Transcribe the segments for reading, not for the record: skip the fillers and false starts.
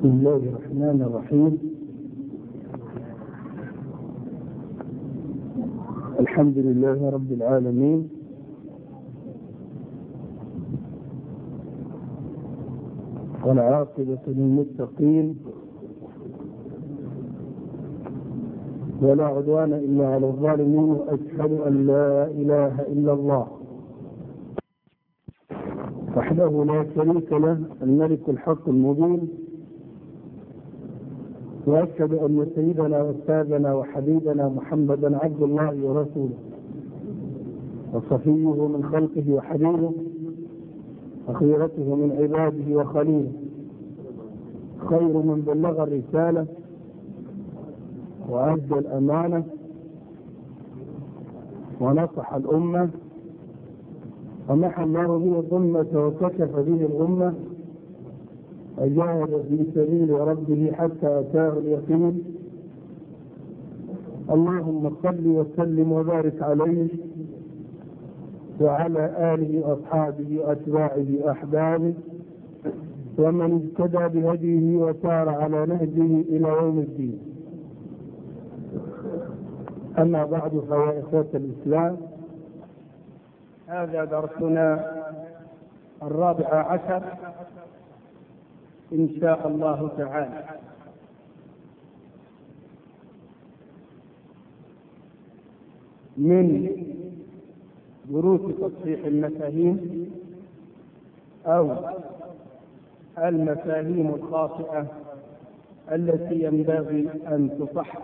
بسم الله الرحمن الرحيم. الحمد لله رب العالمين، والعاقبة للمتقين، ولا عدوان إلا على الظالمين، وأشهد أن لا إله إلا الله وحده لا شريك له الملك الحق المبين، وأشهد أن سيدنا وأستاذنا وحبيبنا محمدا عبد الله ورسوله وصفيه من خلقه وحبيبه وخيرته من عباده وخليله، خير من بلغ الرسالة وأدى الأمانة ونصح الأمة ومحى الله به الظلمة وكشف به الغمة، وجاهد في سبيل ربه حتى أتاه اليقين. اللهم صل وسلم وبارك عليه وعلى آله وأصحابه وأتباعه وأحبابه ومن اهتدى بهديه وسار على نهجه إلى يوم الدين. أما بعد، فيا إخوة الإسلام، هذا درسنا 14 إن شاء الله تعالى، من دروس تصحيح المفاهيم أو المفاهيم الخاطئة التي ينبغي أن تصحح.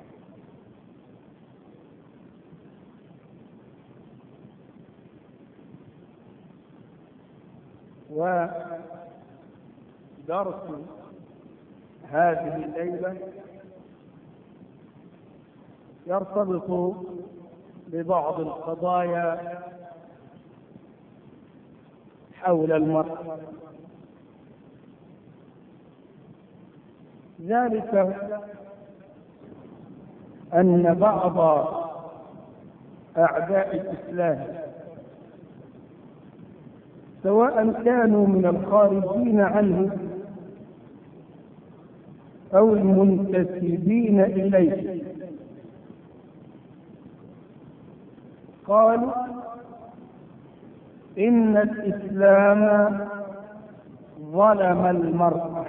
ودرس هذه الليلة يرتبط ببعض القضايا حول المرأة، ذلك أن بعض أعداء الإسلام سواء كانوا من الخارجين عنه أو المنتسبين إليه قالوا إن الإسلام ظلم المرأة،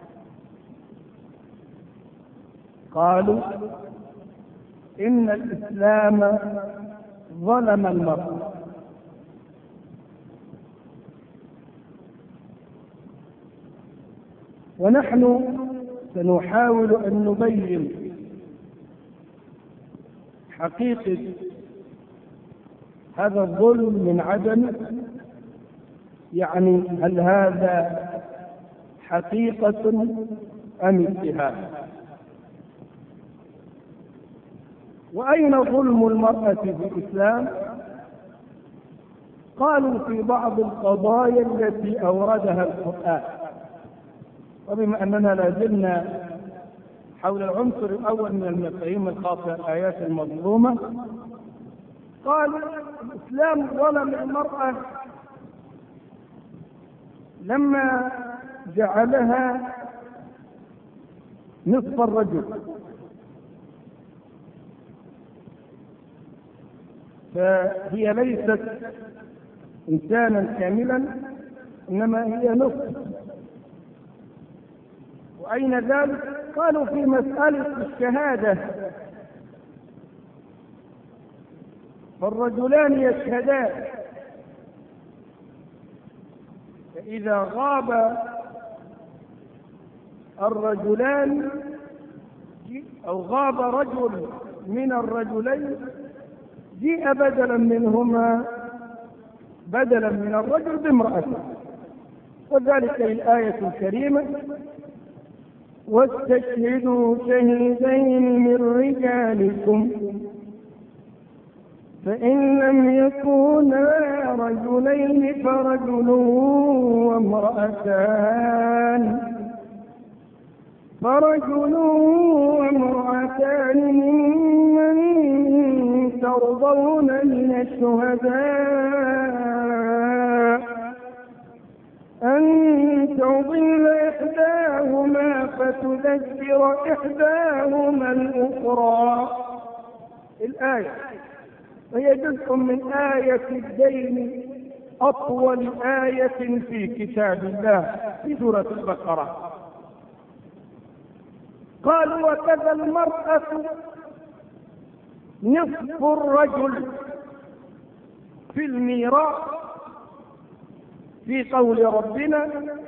قالوا إن الإسلام ظلم المرأة. ونحن سنحاول أن نبين حقيقة هذا الظلم من عدمه، يعني هل هذا حقيقة أم اتهام؟ وأين ظلم المرأة في الإسلام؟ قالوا في بعض القضايا التي أوردها القرآن. وبما أننا لازلنا حول العنصر الأول من المفاهيم الخاصة الآيات المظلومة، قالوا الإسلام ظلم المرأة لما جعلها نصف الرجل، فهي ليست إنسانا كاملا إنما هي نصف. وأين ذلك؟ قالوا في مسألة الشهادة، فالرجلان يشهدان، فإذا غاب الرجلان أو غاب رجل من الرجلين جيء بدلا منهما، بدلا من الرجل بامرأته. وذلك الآية الكريمة: واستشهدوا شهيدين من رجالكم فإن لم يكونا رجلين فرجل وامرأتان ممن ترضون من الشهداء أن تضل إحداهما تذكر إحداهما الأخرى. الآية وهي جزء من آية الدين، أطول آية في كتاب الله في سورة البقرة. قالوا وكذا المرأة نصف الرجل في الميراث في قول ربنا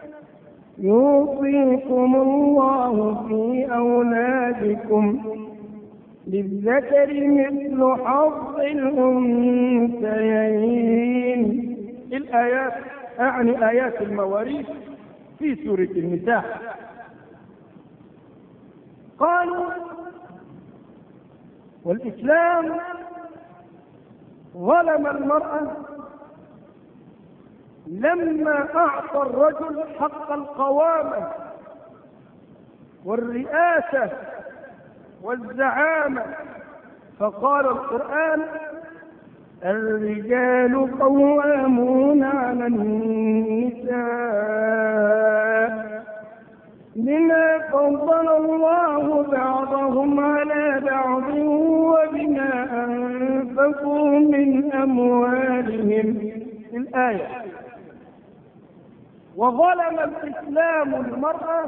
يوصيكم الله في أولادكم للذكر مثل حظ الأنثيين. الآيات أعني آيات المواريث في سورة النساء. قالوا والإسلام ظلم المرأة لما أعطى الرجل حق القوامة والرئاسة والزعامة، فقال القرآن الرجال قوامون على النساء بما فضل الله بعضهم على بعض وبما أنفقوا من أموالهم. الآية. وظلم الإسلام المرأة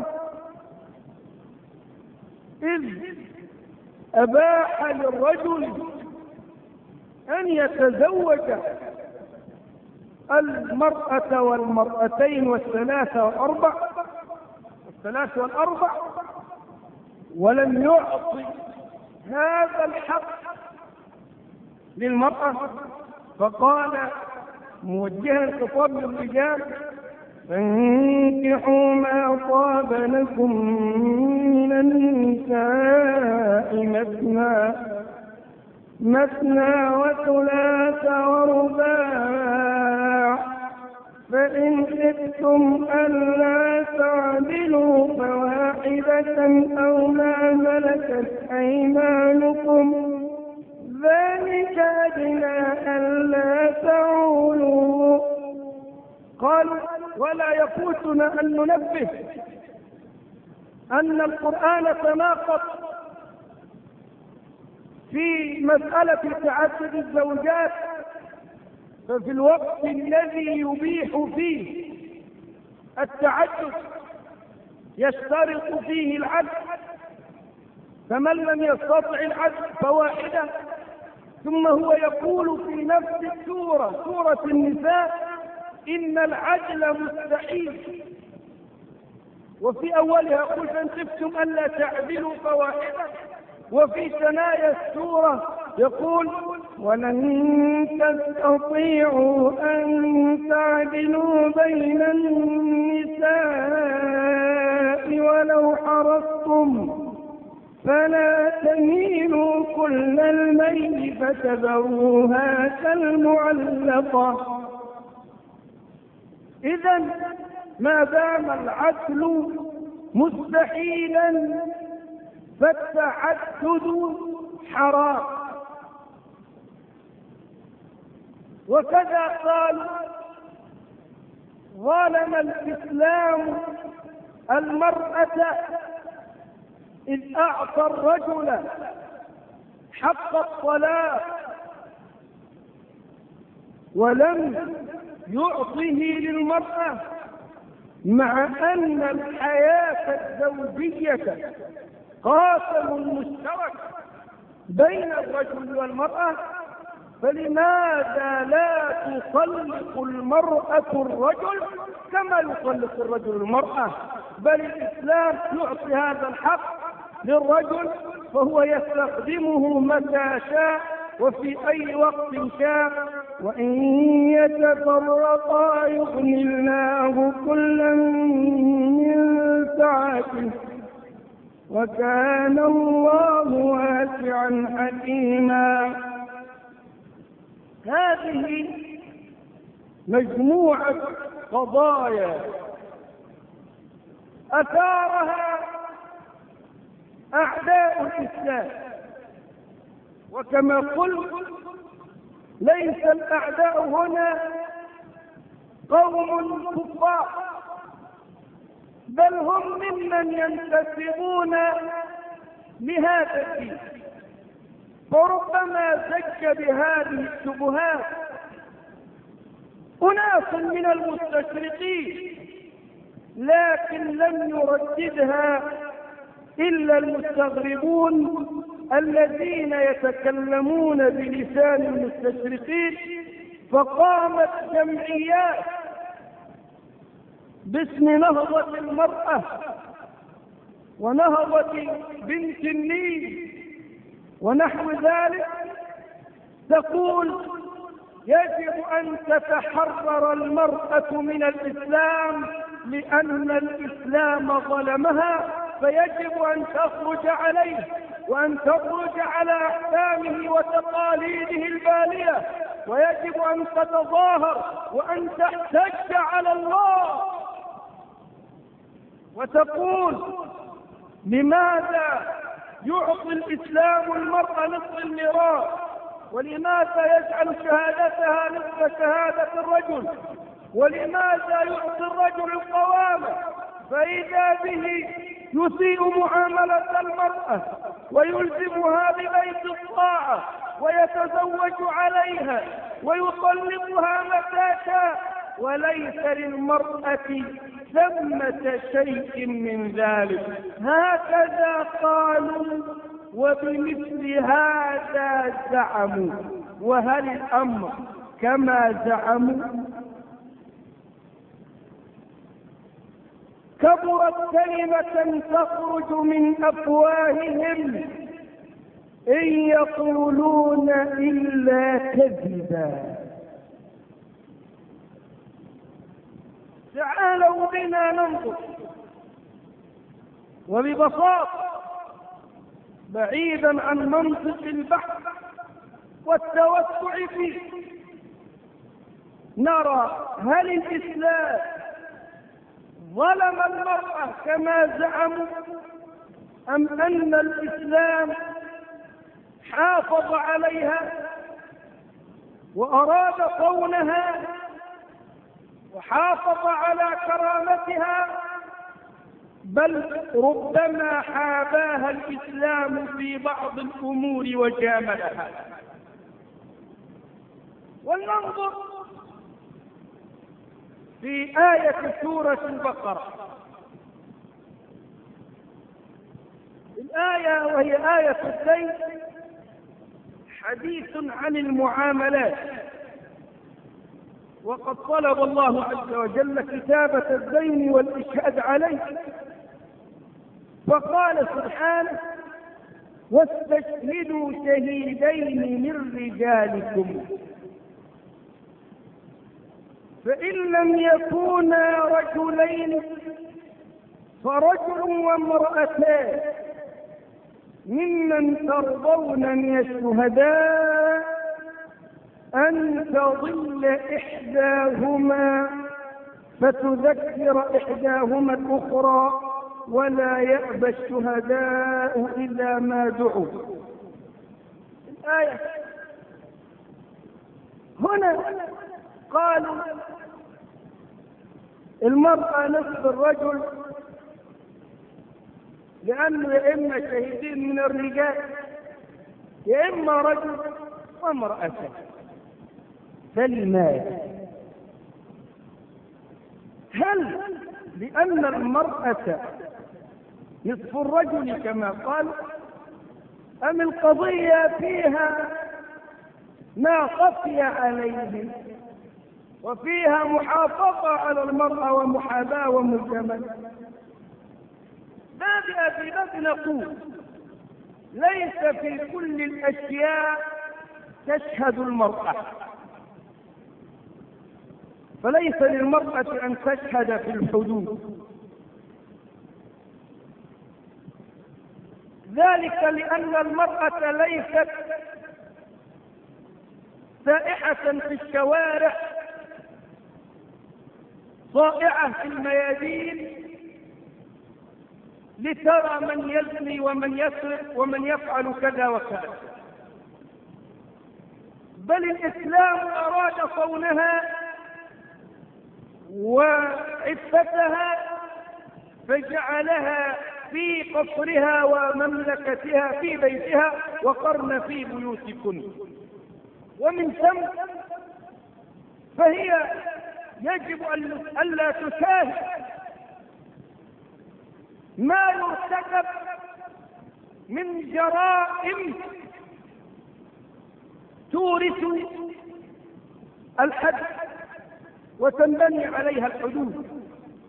إذ أباح للرجل أن يتزوج المرأة والمرأتين والثلاث والأربع ولم يعطي هذا الحق للمرأة، فقال موجها الخطاب للرجال فانكحوا ما طاب لكم من النساء مثنى وثلاث ورباع، فإن خفتم ألا تعدلوا فواحدة أو ما ملكت أيمانكم ذلك أدنى ألا تعولوا. قال ولا يفوتنا أن ننبه أن القرآن تناقض في مسألة تعدد الزوجات، ففي الوقت الذي يبيح فيه التعدد يشترط فيه العدل، فمن لم يستطع العدل فواحدة. ثم هو يقول في نفس السورة سورة النساء إن العدل مستحيل، وفي أولها يقول فإن خفتم ألا تعدلوا فواحدة، وفي ثنايا السورة يقول ولن تستطيعوا أن تعدلوا بين النساء ولو حرصتم فلا تميلوا كل الميل فتذروها كالمعلقة. إذن ما دام العدل مستحيلا فالتعدد حرام. وكذا قال ظلم الإسلام المرأة إذ أعطى الرجل حق الطلاق ولم يعطه للمرأة، مع أن الحياة الزوجية قاسم مشترك بين الرجل والمرأة، فلماذا لا تطلق المرأة الرجل كما يطلق الرجل المرأة؟ بل الإسلام يعطي هذا الحق للرجل فهو يستخدمه متى شاء وفي أي وقت شاء، وإن يتفرقا يغني الله كلا من سعته وكان الله واسعا حكيما. هذه مجموعة قضايا أثارها أعداء الإسلام، وكما قلت ليس الأعداء هنا قوم كفار، بل هم ممن ينتسبون لهذا الدين، فربما زج بهذه الشبهات أناس من المستشرقين، لكن لم يرددها إلا المستغربون الذين يتكلمون بلسان المستشرقين. فقامت جمعيات باسم نهضة المرأة ونهضة بنت النيل ونحو ذلك تقول يجب أن تتحرر المرأة من الإسلام لأن الإسلام ظلمها، فيجب أن تخرج عليه وأن تخرج على أحكامه وتقاليده البالية، ويجب أن تتظاهر وأن تحتج على الله وتقول لماذا يعطي الإسلام المرأة نصف الميراث، ولماذا يجعل شهادتها نصف شهادة الرجل، ولماذا يعطي الرجل القوامة، فإذا به يسيء معاملة المرأة ويلزمها ببيت الطاعة ويتزوج عليها ويطلقها متى شاء، وليس للمرأة ثمة شيء من ذلك. هكذا قالوا وبمثل هذا زعموا. وهل الأمر كما زعموا؟ كبرت كلمة تخرج من أفواههم إن يقولون إلا كذبا. تعالوا بنا ننظر وببساطة بعيدا عن منطق البحث والتوسع فيه نرى هل الإسلام ظلم المرأة كما زعموا، أم أن الإسلام حافظ عليها وأراد صونها وحافظ على كرامتها، بل ربما حاباها الإسلام في بعض الأمور وجاملها. ولننظر في آية سورة البقرة، الآية وهي آية الدين، حديث عن المعاملات، وقد طلب الله عز وجل كتابة الدين والإشهاد عليه، فقال سبحانه واستشهدوا شهيدين من رجالكم، فإن لم يكونا رجلين فرجل وامرأتان ممن ترضون من الشهداء أن تضل إحداهما فتذكر إحداهما الأخرى ولا يأبى الشهداء إلا ما دعوا. الآية هنا قالوا المرأة نصف الرجل، لأنه يا إما شهيدين من الرجال يا إما رجل وامرأة. فلماذا؟ هل لأن المرأة نصف الرجل كما قال، أم القضية فيها ما خفي عليه وفيها محافظة على المرأة ومحاباة ومجاملة؟ باب نقول ليس في كل الأشياء تشهد المرأة، فليس للمرأة أن تشهد في الحدود، ذلك لأن المرأة ليست سائحة في الشوارع ضائعة في الميادين لترى من يزني ومن يسرق ومن يفعل كذا وكذا، بل الإسلام أراد صونها وعفتها فجعلها في قصرها ومملكتها في بيتها وقرن في بيوتكن. ومن ثم فهي يجب ألا تشاهد ما يرتكب من جرائم تورث الحد وتنبني عليها الحدود.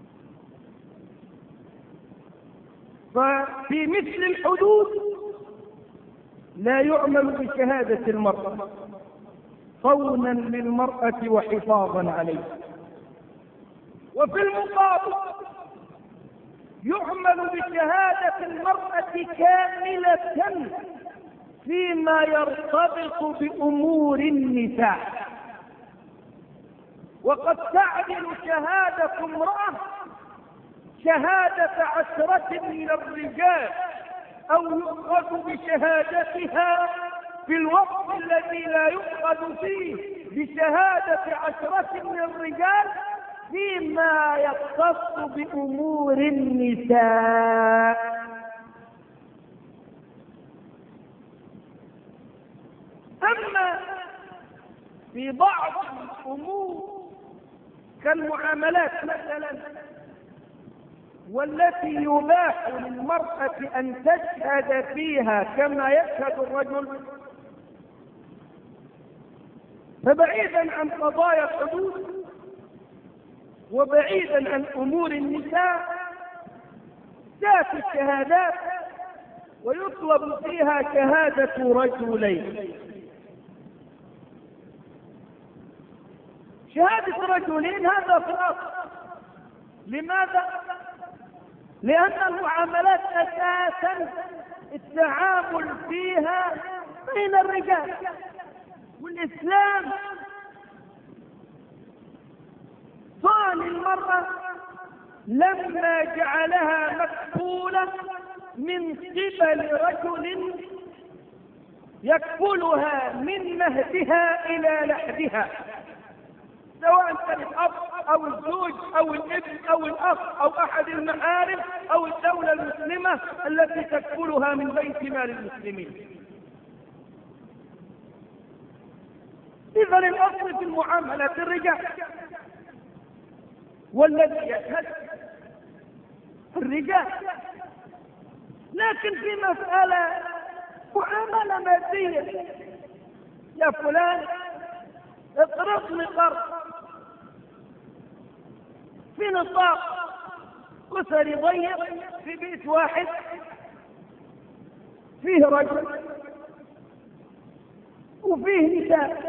ففي مثل الحدود لا يعمل بشهادة المرأة صونا للمرأة وحفاظا عليها، وفي المقابل يعمل بشهادة المرأة كاملة فيما يرتبط بأمور النساء. وقد تعدل شهادة امرأة شهادة 10 من الرجال، أو يؤخذ بشهادتها في الوقت الذي لا يؤخذ فيه بشهادة 10 من الرجال فيما يختص بأمور النساء. أما في بعض الأمور كالمعاملات مثلا، والتي يباح للمرأة أن تشهد فيها كما يشهد الرجل، فبعيدا عن قضايا الحدود وبعيدا عن أمور النساء تأتي الشهادات ويطلب فيها شهادة رجلين. شهادة رجلين هذا في الأصل. لماذا؟ لأن المعاملات أساسا التعامل فيها بين الرجال، والإسلام صان المرأة لما جعلها مكفولة من قبل رجل يكفلها من مهدها إلى لحدها، سواء كان الأب أو الزوج أو الابن أو الأخ أو أحد المحارم أو الدولة المسلمة التي تكفلها من بيت مال المسلمين. إذا الأصل في المعاملة الرجال، والذي يشهد الرجال. لكن في مسألة معاملة مادية، يا فلان اقرضني قرض في نطاق أسري ضيق في بيت واحد فيه رجل وفيه نساء،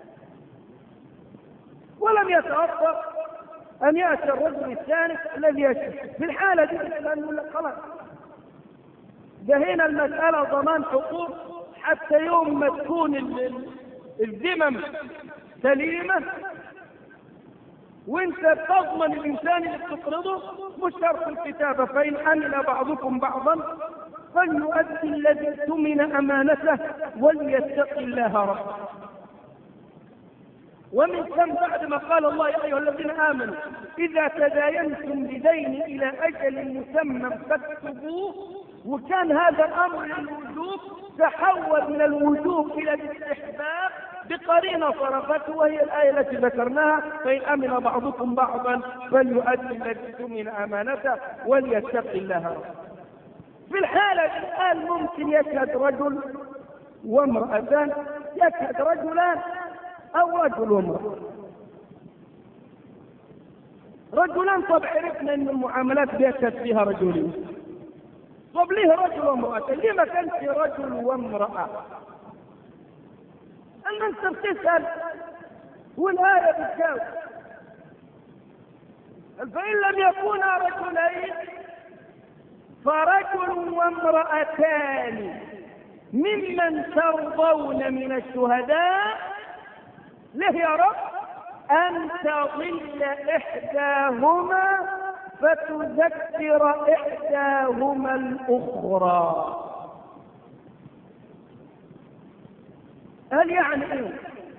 ولم يتوفر أن يأتي الرجل الثالث الذي يشهد. في الحالة دي الإنسان يقول لك خلاص، ده هنا المسألة ضمان حقوق حتى يوم ما تكون الذمم سليمة وانت تضمن الإنسان اللي بتقرضه. مش شرط الكتابة، فإن عمل بعضكم بعضا فليؤدي الذي اؤتمن أمانته وليتق الله ربه. ومن ثم بعد ما قال الله يا أيها الذين آمنوا إذا تداينتم بدين إلى أجل مسمى فاكتبوه، وكان هذا الأمر للوجوب تحول من الوجوب إلى الاستحباب بقرينة صرفته، وهي الآية التي ذكرناها فإن أمن بعضكم بعضا فليؤدي الذي اؤتمن أمانته وليتق الله ربه. في الحالة الآن ممكن يشهد رجل وامرأتان، يشهد رجلان أو رجل وامرأة. رجلان طب عرفنا أن المعاملات بيشهد فيها رجلين، طب ليه رجل وامرأة؟ ليه ما كانش رجل وامرأة؟ أن أنت بتسأل والآية بتجاوب. فإن لم يكونا رجلين فرجل وامرأتان ممن ترضون من الشهداء، ليه يا رب؟ أن تضل إحداهما فتذكر إحداهما الأخرى. هل يعني إيه؟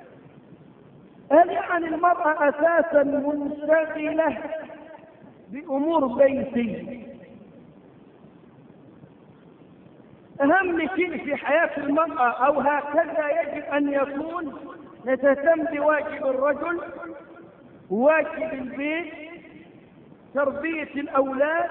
هل يعني المرأة أساسا منشغلة بأمور بيتي أهم شيء في حياة المرأة أو هكذا يجب أن يكون نتهتم بواجب الرجل، واجب البيت، تربية الأولاد،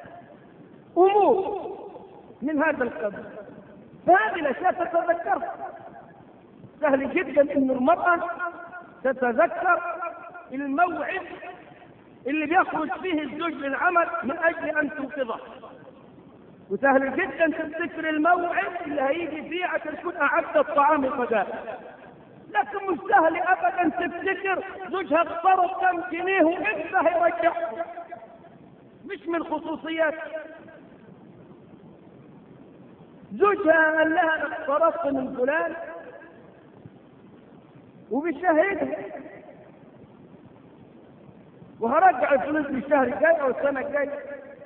أمور من هذا القبيل. فهذه الأشياء تتذكرها. سهل جدا أن المرأة تتذكر الموعد اللي بيخرج فيه الزوج للعمل من أجل أن توقظه، وسهل جدا تفتكر الموعد اللي هيجي فيه عشان تكون أعدت الطعام الغداء. لكن مش سهل أبدا تفتكر زوجها اقترض كم جنيه وإمتى هيرجعه، مش من خصوصيات. زوجها قال لها أنا اقترضت من فلان وبيشهدها وهرجع الفلوس الشهر الجاي أو السنة الجاية،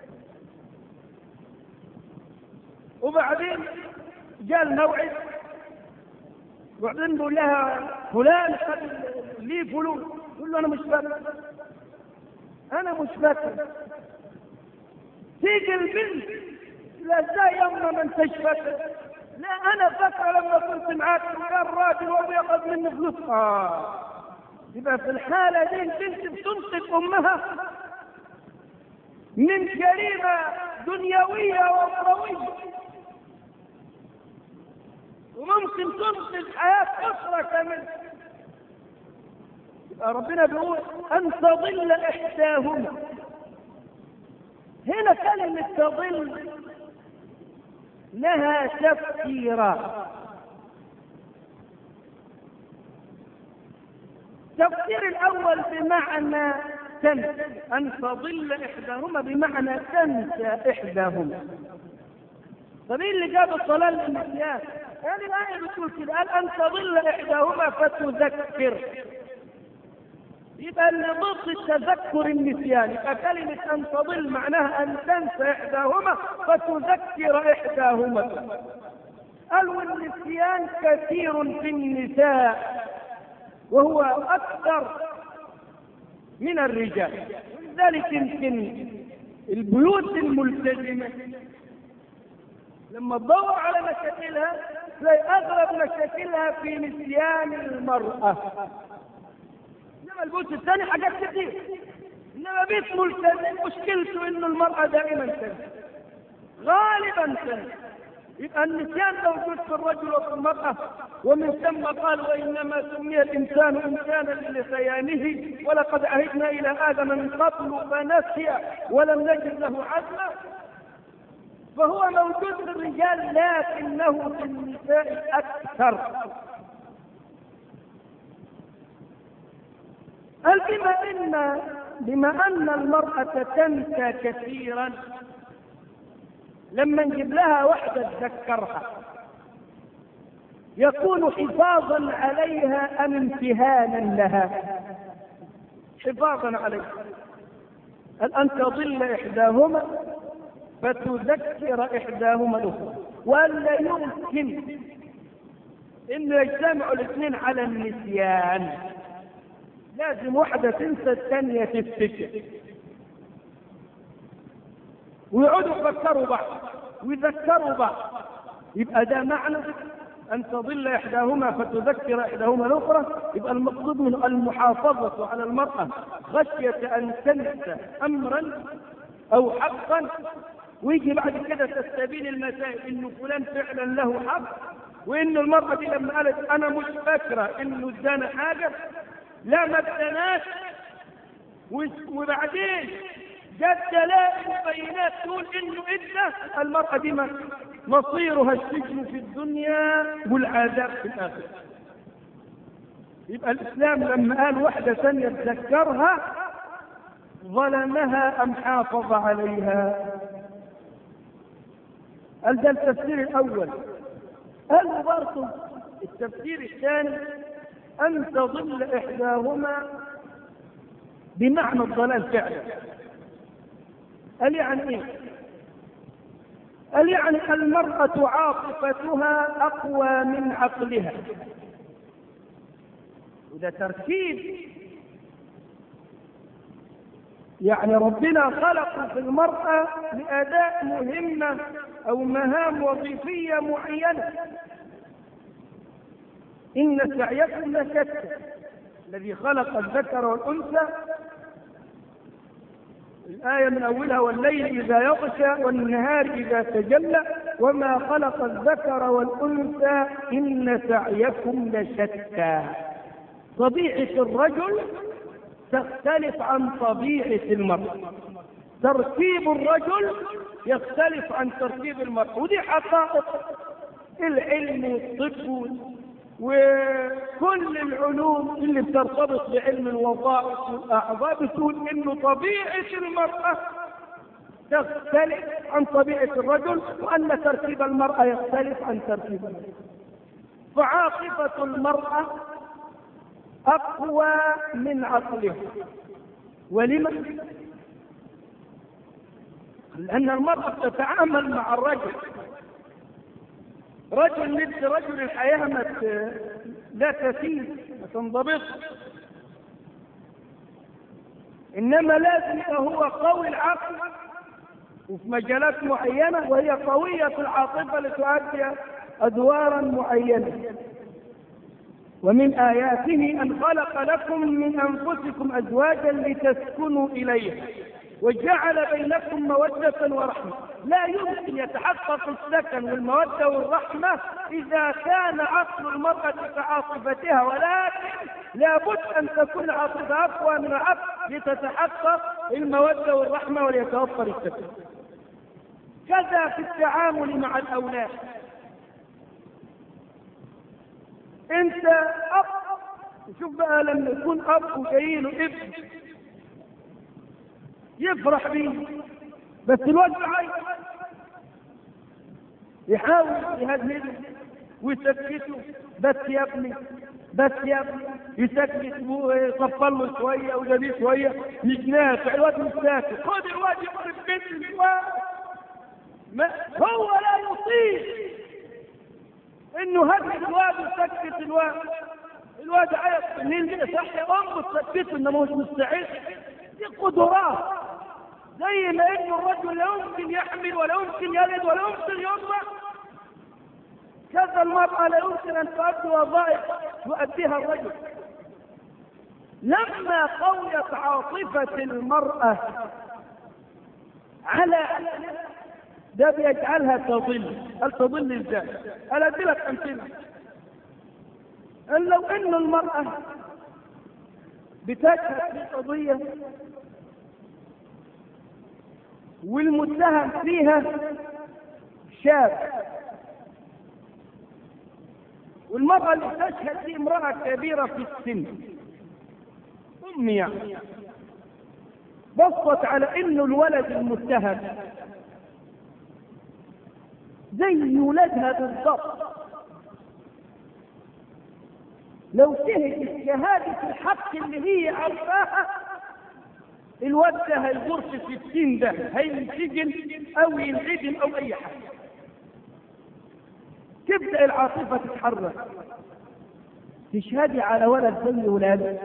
وبعدين جاء الموعد وبعدين بقول لها فلان خد لي فلوس، تقول له أنا مش فاكر، أنا مش فاكر. تيجي البنت لا ازاي يما ما انتش فاكر؟ لا أنا فاكرة لما كنت معاك وكان راجل وبياخذ مني فلوس. يبقى في الحالة دي البنت بتنقذ أمها من جريمة دنيوية وأخروية، وممكن تنقذ حياة أسرة كاملة. يبقى ربنا بيقول أن تضل إحداهما. هنا كلمة تضل لها تفسيرات. التفسير الأول بمعنى تنسى، أن تضل إحداهما بمعنى تنسى إحداهما. طب إيه اللي جاب الضلال للنسيان؟ يعني الآية بتقول كده، قال أن تضل إحداهما فتذكر. يبقى اللي ضد التذكر النسيان. يبقى كلمة أن تضل معناها أن تنسى إحداهما فتذكر إحداهما. قال والنسيان كثير في النساء وهو أكثر من الرجال، ولذلك يمكن البيوت الملتزمة لما تدور على مشاكلها تلاقي أغلب مشاكلها في نسيان المرأة. إنما البيوت الثانية حاجات كتير، إنما بيت ملتزم مشكلته إنه المرأة دائما تنسى، غالبا تنسى. يبقى النسيان موجود في الرجل وفي المرأة، ومن ثم قال وإنما سمي الإنسان إنسانا لنسيانه ولقد عهدنا إلى آدم من قبل فنسي ولم نجد له عزما. فهو موجود في الرجال لكنه في النساء أكثر. قال بما أن المرأة تنسى كثيرا، لما نجيب لها واحدة تذكرها يكون حفاظا عليها أم امتهانا لها؟ حفاظا عليها. أن تضل إحداهما فتذكر إحداهما الأخرى، ولا يمكن إنه يجتمعوا الاثنين على النسيان. لازم واحدة تنسى الثانية تفتكر، ويقعدوا يفكروا بعض ويذكروا بعض. يبقى ده معنى أن تضل إحداهما فتذكر إحداهما الأخرى. يبقى المقصود من المحافظة على المرأة خشية أن تنسى أمرا أو حقا، ويجي بعد كده تستبين المسائل إنه فلان فعلا له حق، وإنه المرأة دي لما قالت أنا مش فاكرة إنه ادانا حاجة، لا ما اداناش، وبعدين جت دلائل وبينات تقول انه ادى، المرأة دي مصيرها السجن في الدنيا والعذاب في الآخرة. يبقى الإسلام لما قال واحدة ثانية تذكرها ظلمها أم حافظ عليها؟ قال ده التفسير الأول. قال برضه التفسير الثاني أن تضل إحداهما بمعنى الضلال فعلا. قال يعني ايه؟ قال يعني المرأة عاطفتها أقوى من عقلها، وده ترتيب. يعني ربنا خلق في المرأة لأداء مهمة أو مهام وظيفية معينة. إن سعيكم لشتى. الذي خلق الذكر والأنثى، الآية من أولها والليل إذا يغشى والنهار إذا تجلى وما خلق الذكر والأنثى إن سعيكم لشتى. طبيعة الرجل تختلف عن طبيعة المرأة، ترتيب الرجل يختلف عن ترتيب المرأة، ودي حقائق العلم والطب وكل العلوم اللي بترتبط بعلم الوظائف والأعضاء بتقول إنه طبيعة المرأة تختلف عن طبيعة الرجل، وأن ترتيب المرأة يختلف عن ترتيب الرجل. فعاطفة المرأة أقوى من عقلها. ولما؟ لأن المرأة تتعامل مع الرجل. رجل مثل رجل الحياة لا تسير ما تنضبط، إنما لازم هو قوي العقل وفي مجالات معينة، وهي قوية في العاطفة لتؤدي أدوارا معينة. ومن آياته أن خلق لكم من أنفسكم أزواجا لتسكنوا إليها وجعل بينكم مودة ورحمة. لا يمكن يتحقق السكن والمودة والرحمة إذا كان عقل المرأة كعاطفتها، ولكن لابد أن تكون العاطفة أقوى من العقل لتتحقق المودة والرحمة وليتوفر السكن. كذا في التعامل مع الأولاد. أنت أب، شوف بقى لما يكون أب وجايله ابن يفرح بيه، بس الواد عايز يحاول يهدده ويسكته، بس يا ابني بس يا ابني، يسكت ويصفر له شويه وجديه شويه، مش نافع الواد، مش ساكت، خد الواد يقرب بيت الواد. هو لا يطيق انه هدد الواد وسكت الواد. الواد عايز منين صح يا ام تسكته، انما مش مستعد. دي قدرات، زي ما انه الرجل لا يمكن يحمل ولا يمكن يلد ولا يمكن يرضع، كذا المرأة لا يمكن ان تؤدي وظائف يؤديها الرجل. لما قويت عاطفة المرأة على ده بيجعلها تضل ازاي؟ انا ادي لك امثله. لو ان المرأة بتشهد في قضية والمتهم فيها شاب، والمرأة اللي تشهد دي امرأة كبيرة في السن، أم يعني، بصت على انه الولد المتهم زي ولادها بالضبط، لو شهدت شهادة الحق اللي هي عرفاها الواد ده هيغور في 60 ده، هينسجن او ينعدم او اي حاجه. تبدا العاطفه تتحرك. تشهدي على ولد زي ولادك،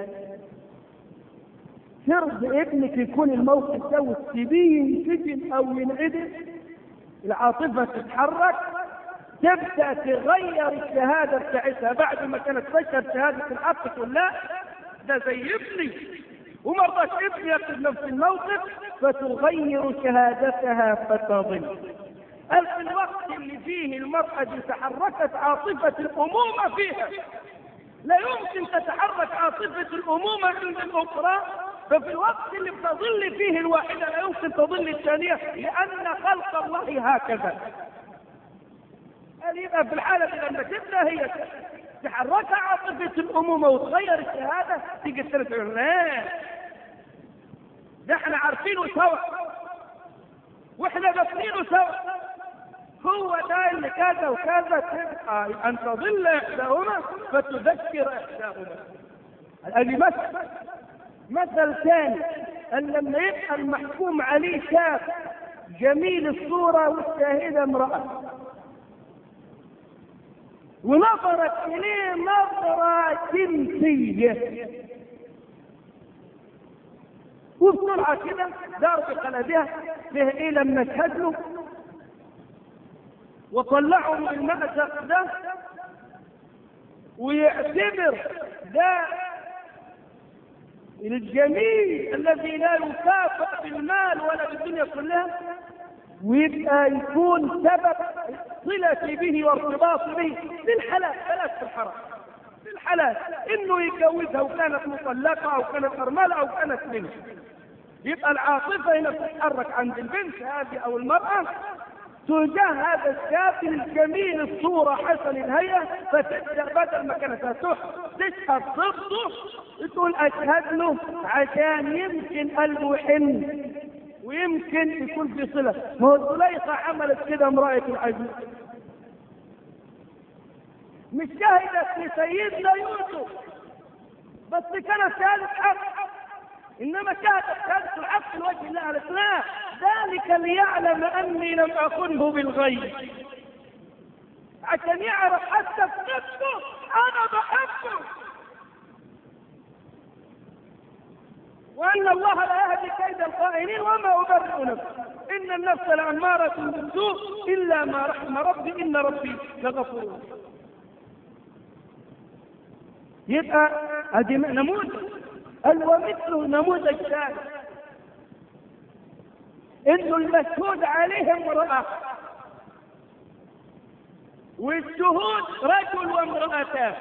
فرض ابنك يكون الموقف ده وتسيبيه ينسجن او ينعدم، العاطفه تتحرك، تبدا تغير الشهاده بتاعتها. بعد ما كانت تشهد شهاده الحق تقول لا ده زي ابني، ومرضاش ابني ياخذ نفس الموقف، فتغير شهادتها فتضل. في الوقت اللي فيه المرأة دي تحركت عاطفة الأمومة فيها، لا يمكن تتحرك عاطفة الأمومة عند الأخرى، ففي الوقت اللي بتضل فيه الواحدة لا يمكن تضل الثانية، لأن خلق الله هكذا. يبقى في الحالة لما تبدأ هي تحرك عاطفة الأمومة وتغير الشهادة، تيجي تقول لا ده احنا عارفينه سوا واحنا دافنينه سوا، هو ده اللي كذا وكذا، تبقى أن تضل إحداهما فتذكر إحداهما. هذه مثل ثاني، أن لما يبقى المحكوم عليه شاب جميل الصورة والشاهدة امرأة، ونظرت إليه نظرة جنسية، وبسرعة كده دار بقلبها فيه إيه لما تهد له وطلعوا من المأزق ده ويعتبر ده الجميل الذي لا يكافئ بالمال ولا بالدنيا كلها، ويبقى يكون سبب صلتي به وارتباطي به بالحلال، بلاش في الحرام، بالحلال، انه يتجوزها وكانت مطلقه او كانت ارمله او كانت منه. يبقى العاطفه هنا تتحرك عند البنت هذه او المراه تجاه هذا الشاب الجميل الصوره حسن الهيئه، فتبدا بدل ما كانت تشهد ضده تقول اشهد له عشان يمكن قلبه يحن ويمكن يكون في صله. ما هو زليخه عملت كده امراه العزيز، مش شهدت لسيدنا يوسف بس كانت شهادة حق، انما شهادة الحق لوجه الله على الاسلام، ذلك ليعلم اني لم اخنه بالغيب، عشان يعرف حتى في نفسه انا بحبه، وان الله لا يهدي كيد الخائنين وما ابرئ نفسي ان النفس لاماره بالسوء الا ما رحم ربي ان ربي لغفور. يبقى هذه نموذج، ومثله نموذج ثاني انه المشهود عليه امرأة والشهود رجل وامرأتان،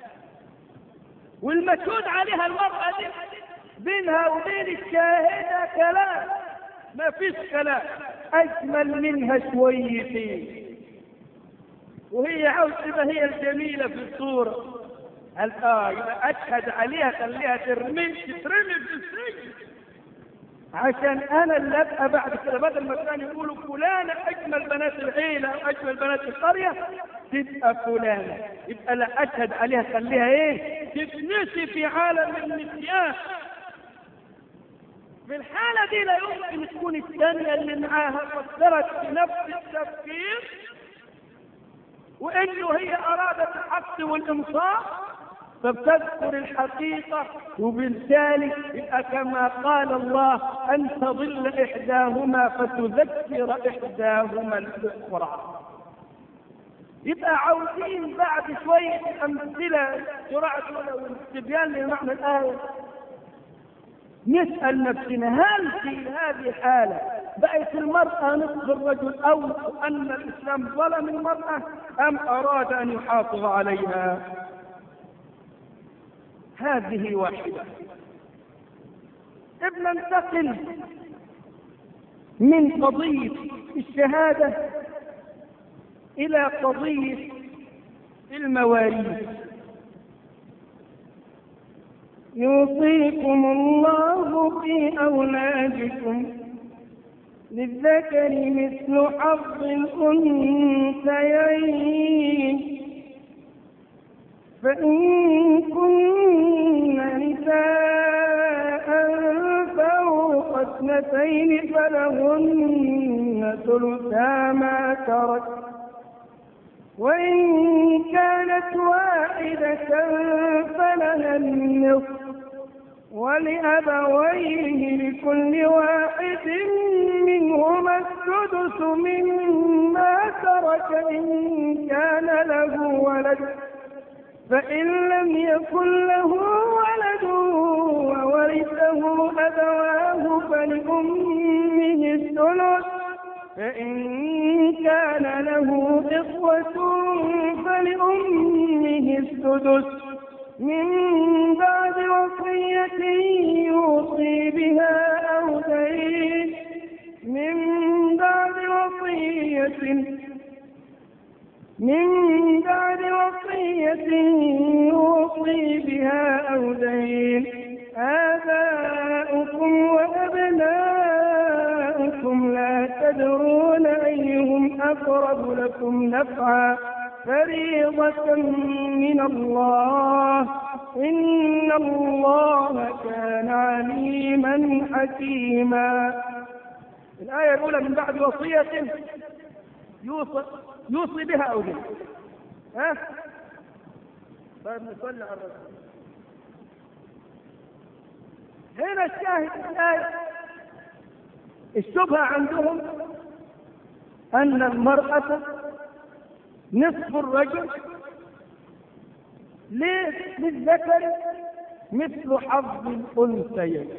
والمشهود عليها المرأة دي بينها وبين الشاهدة كلام، ما فيش كلام، اجمل منها شويتين، وهي عاوز تبقى هي الجميلة في الصورة. يبقى اشهد عليها خليها تترمي في السجن عشان انا اللي ابقى بعد كده، بدل ما كانوا يقولوا فلانه اجمل بنات العيله واجمل بنات القريه تبقى فلانه، يبقى لا اشهد عليها خليها ايه؟ تتنسي في عالم النسيان. في الحاله دي لا يمكن تكون الثانيه اللي معاها فكرت بنفس التفكير وانه هي ارادت الحق والانصاف فبتذكر الحقيقة، وبالتالي يبقى كما قال الله أن تضل إحداهما فتذكر إحداهما الأخرى. يبقى عاوزين بعد شوية أمثلة سرعة والاستبيان لمعنى الآية نسأل نفسنا هل في هذه الحالة بقت المرأة نصف الرجل أو أن الإسلام ظلم المرأة أم أراد أن يحافظ عليها؟ هذه واحدة. ننتقل من قضية الشهادة إلى قضية المواريث. يوصيكم الله في أولادكم للذكر مثل حظ الأنثيين، فإن كن نساء فوق 2 فلهن ثلثا ما ترك، وإن كانت واحدة فلها النصف، ولأبويه لكل واحد منهما السدس مما ترك إن كان له ولد، فإن لم يكن له ولد وورثه أبواه فلأمه الثلث، فإن كان له إخوة فلأمه السدس من بعد وصية يوصي بها أو دين، من بعد وصية يوصي بها أو دين. آباؤكم وأبناؤكم لا تدرون أيهم أقرب لكم نفعا، فريضة من الله، إن الله كان عليما حكيما. الآية الأولى من بعد وصية يوصي بها أو دين. طيب نصلي على الرسول. هنا الشاهد في الآية الشبهة عندهم أن المرأة نصف الرجل، للذكر مثل حظ الأنثيين.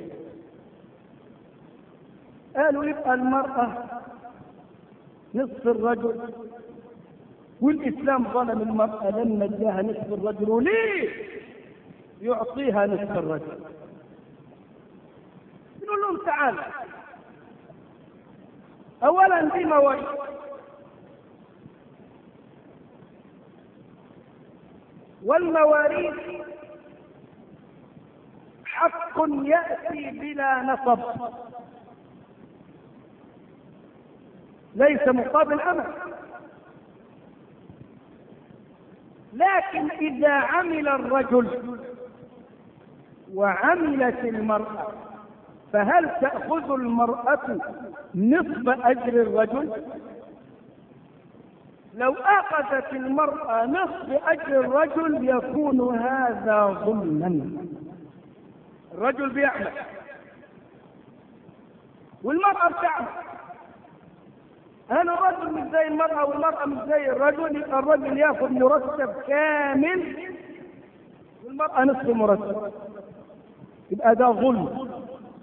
قالوا يبقى المرأة نصف الرجل، والإسلام ظلم المرأة لما اداها نصف الرجل، وليه يعطيها نصف الرجل؟ نقول لهم تعالى، أولا دي مواريث، والمواريث حق يأتي بلا نصب، ليس مقابل أمل. لكن إذا عمل الرجل وعملت المرأة، فهل تأخذ المرأة نصف أجر الرجل؟ لو أخذت المرأة نصف أجر الرجل يكون هذا ظلما. الرجل بيعمل والمرأة بتعمل، هل الرجل مش زي المرأة والمرأة مش زي الرجل؟ يبقى الرجل ياخذ مرتب كامل والمرأة نصف مرتب، يبقى ده ظلم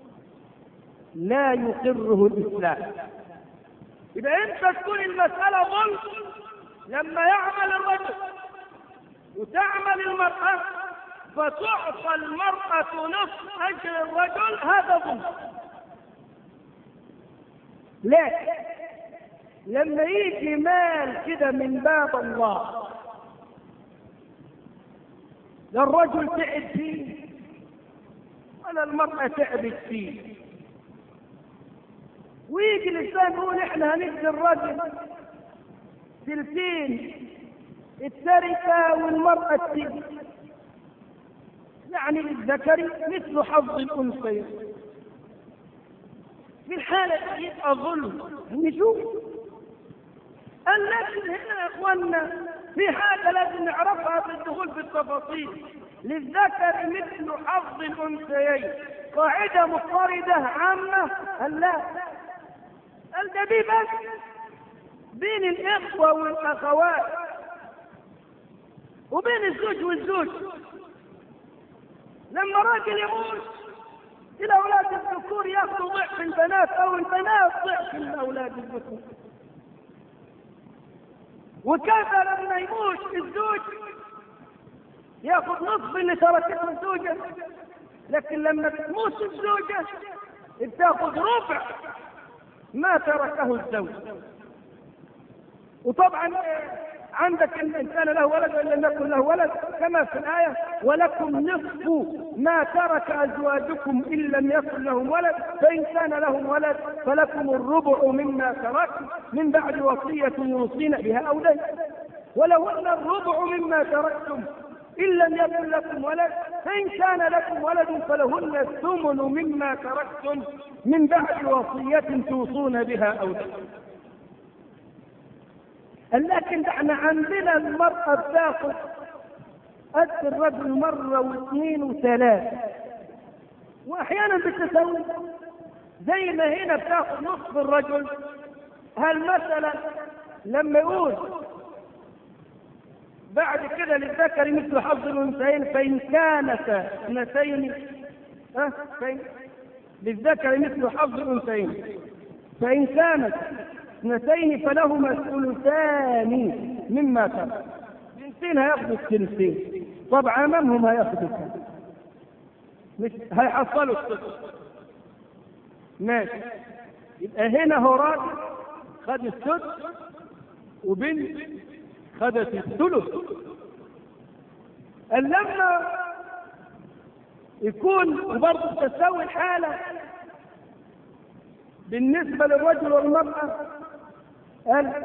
لا يقره الإسلام. إذا أنت تكون المسألة ظلم لما يعمل الرجل وتعمل المرأة فتعطى المرأة نصف أجر الرجل، هذا ظلم. لكن لما يجي مال كده من باب الله، لا الرجل تعب فيه ولا المرأة تعبت فيه، ويجي الإنسان يقول إحنا هندي الرجل ثلثين التركة والمرأة الثلث، يعني للذكر مثل حظ الأنثيين. في الحالة يبقى ظلم. نشوف لكن هنا يا إخواننا في حاجة لازم نعرفها بالدخول في التفاصيل. للذكر مثل حظ الأنثيين قاعدة مضطردة عامة؟ لا، ده دي بس بين الإخوة والأخوات وبين الزوج والزوج. لما راجل يموت الأولاد الذكور ياخذوا ضعف البنات أو البنات ضعف الأولاد الذكور، وكذا لما يموت الزوج ياخذ نصف اللي تركته الزوجة، لكن لما تموت الزوجة بتاخذ ربع ما تركه الزوج. وطبعا عندك إن كان له ولد وإن لم يكن له ولد، كما في الآية ولكم نصف ما ترك أزواجكم إن لم يكن لهم ولد، فإن كان لهم ولد فلكم الربع مما تركتم من بعد وصية يوصين بها أو دين، ولهن الربع مما تركتم إن لم يكن لكم ولد، فإن كان لكم ولد فلهن الثمن مما تركتم من بعد وصية توصون بها أو دين. لكن احنا عندنا المرأة بتاخذ قد الرجل مرة واثنين وثلاثة، واحيانا بتسوي زي ما هنا بتاخذ نصف الرجل. هل مثلا لما يقول بعد كده للذكر مثل حظ الأنثيين فإن كانتا اثنتين، للذكر مثل حظ الأنثيين فإن كانت اثنتين فلهما الثلثان مما ترك. بنتين هياخدوا الثلثين، طبعا امامهم هياخدوا الثلث، مش هيحصلوا الثلث. ماشي، يبقى هنا هو راجل خد الثلث وبنت خدت الثلث. لما يكون وبرضه تساوي الحالة بالنسبة للرجل والمرأة، قال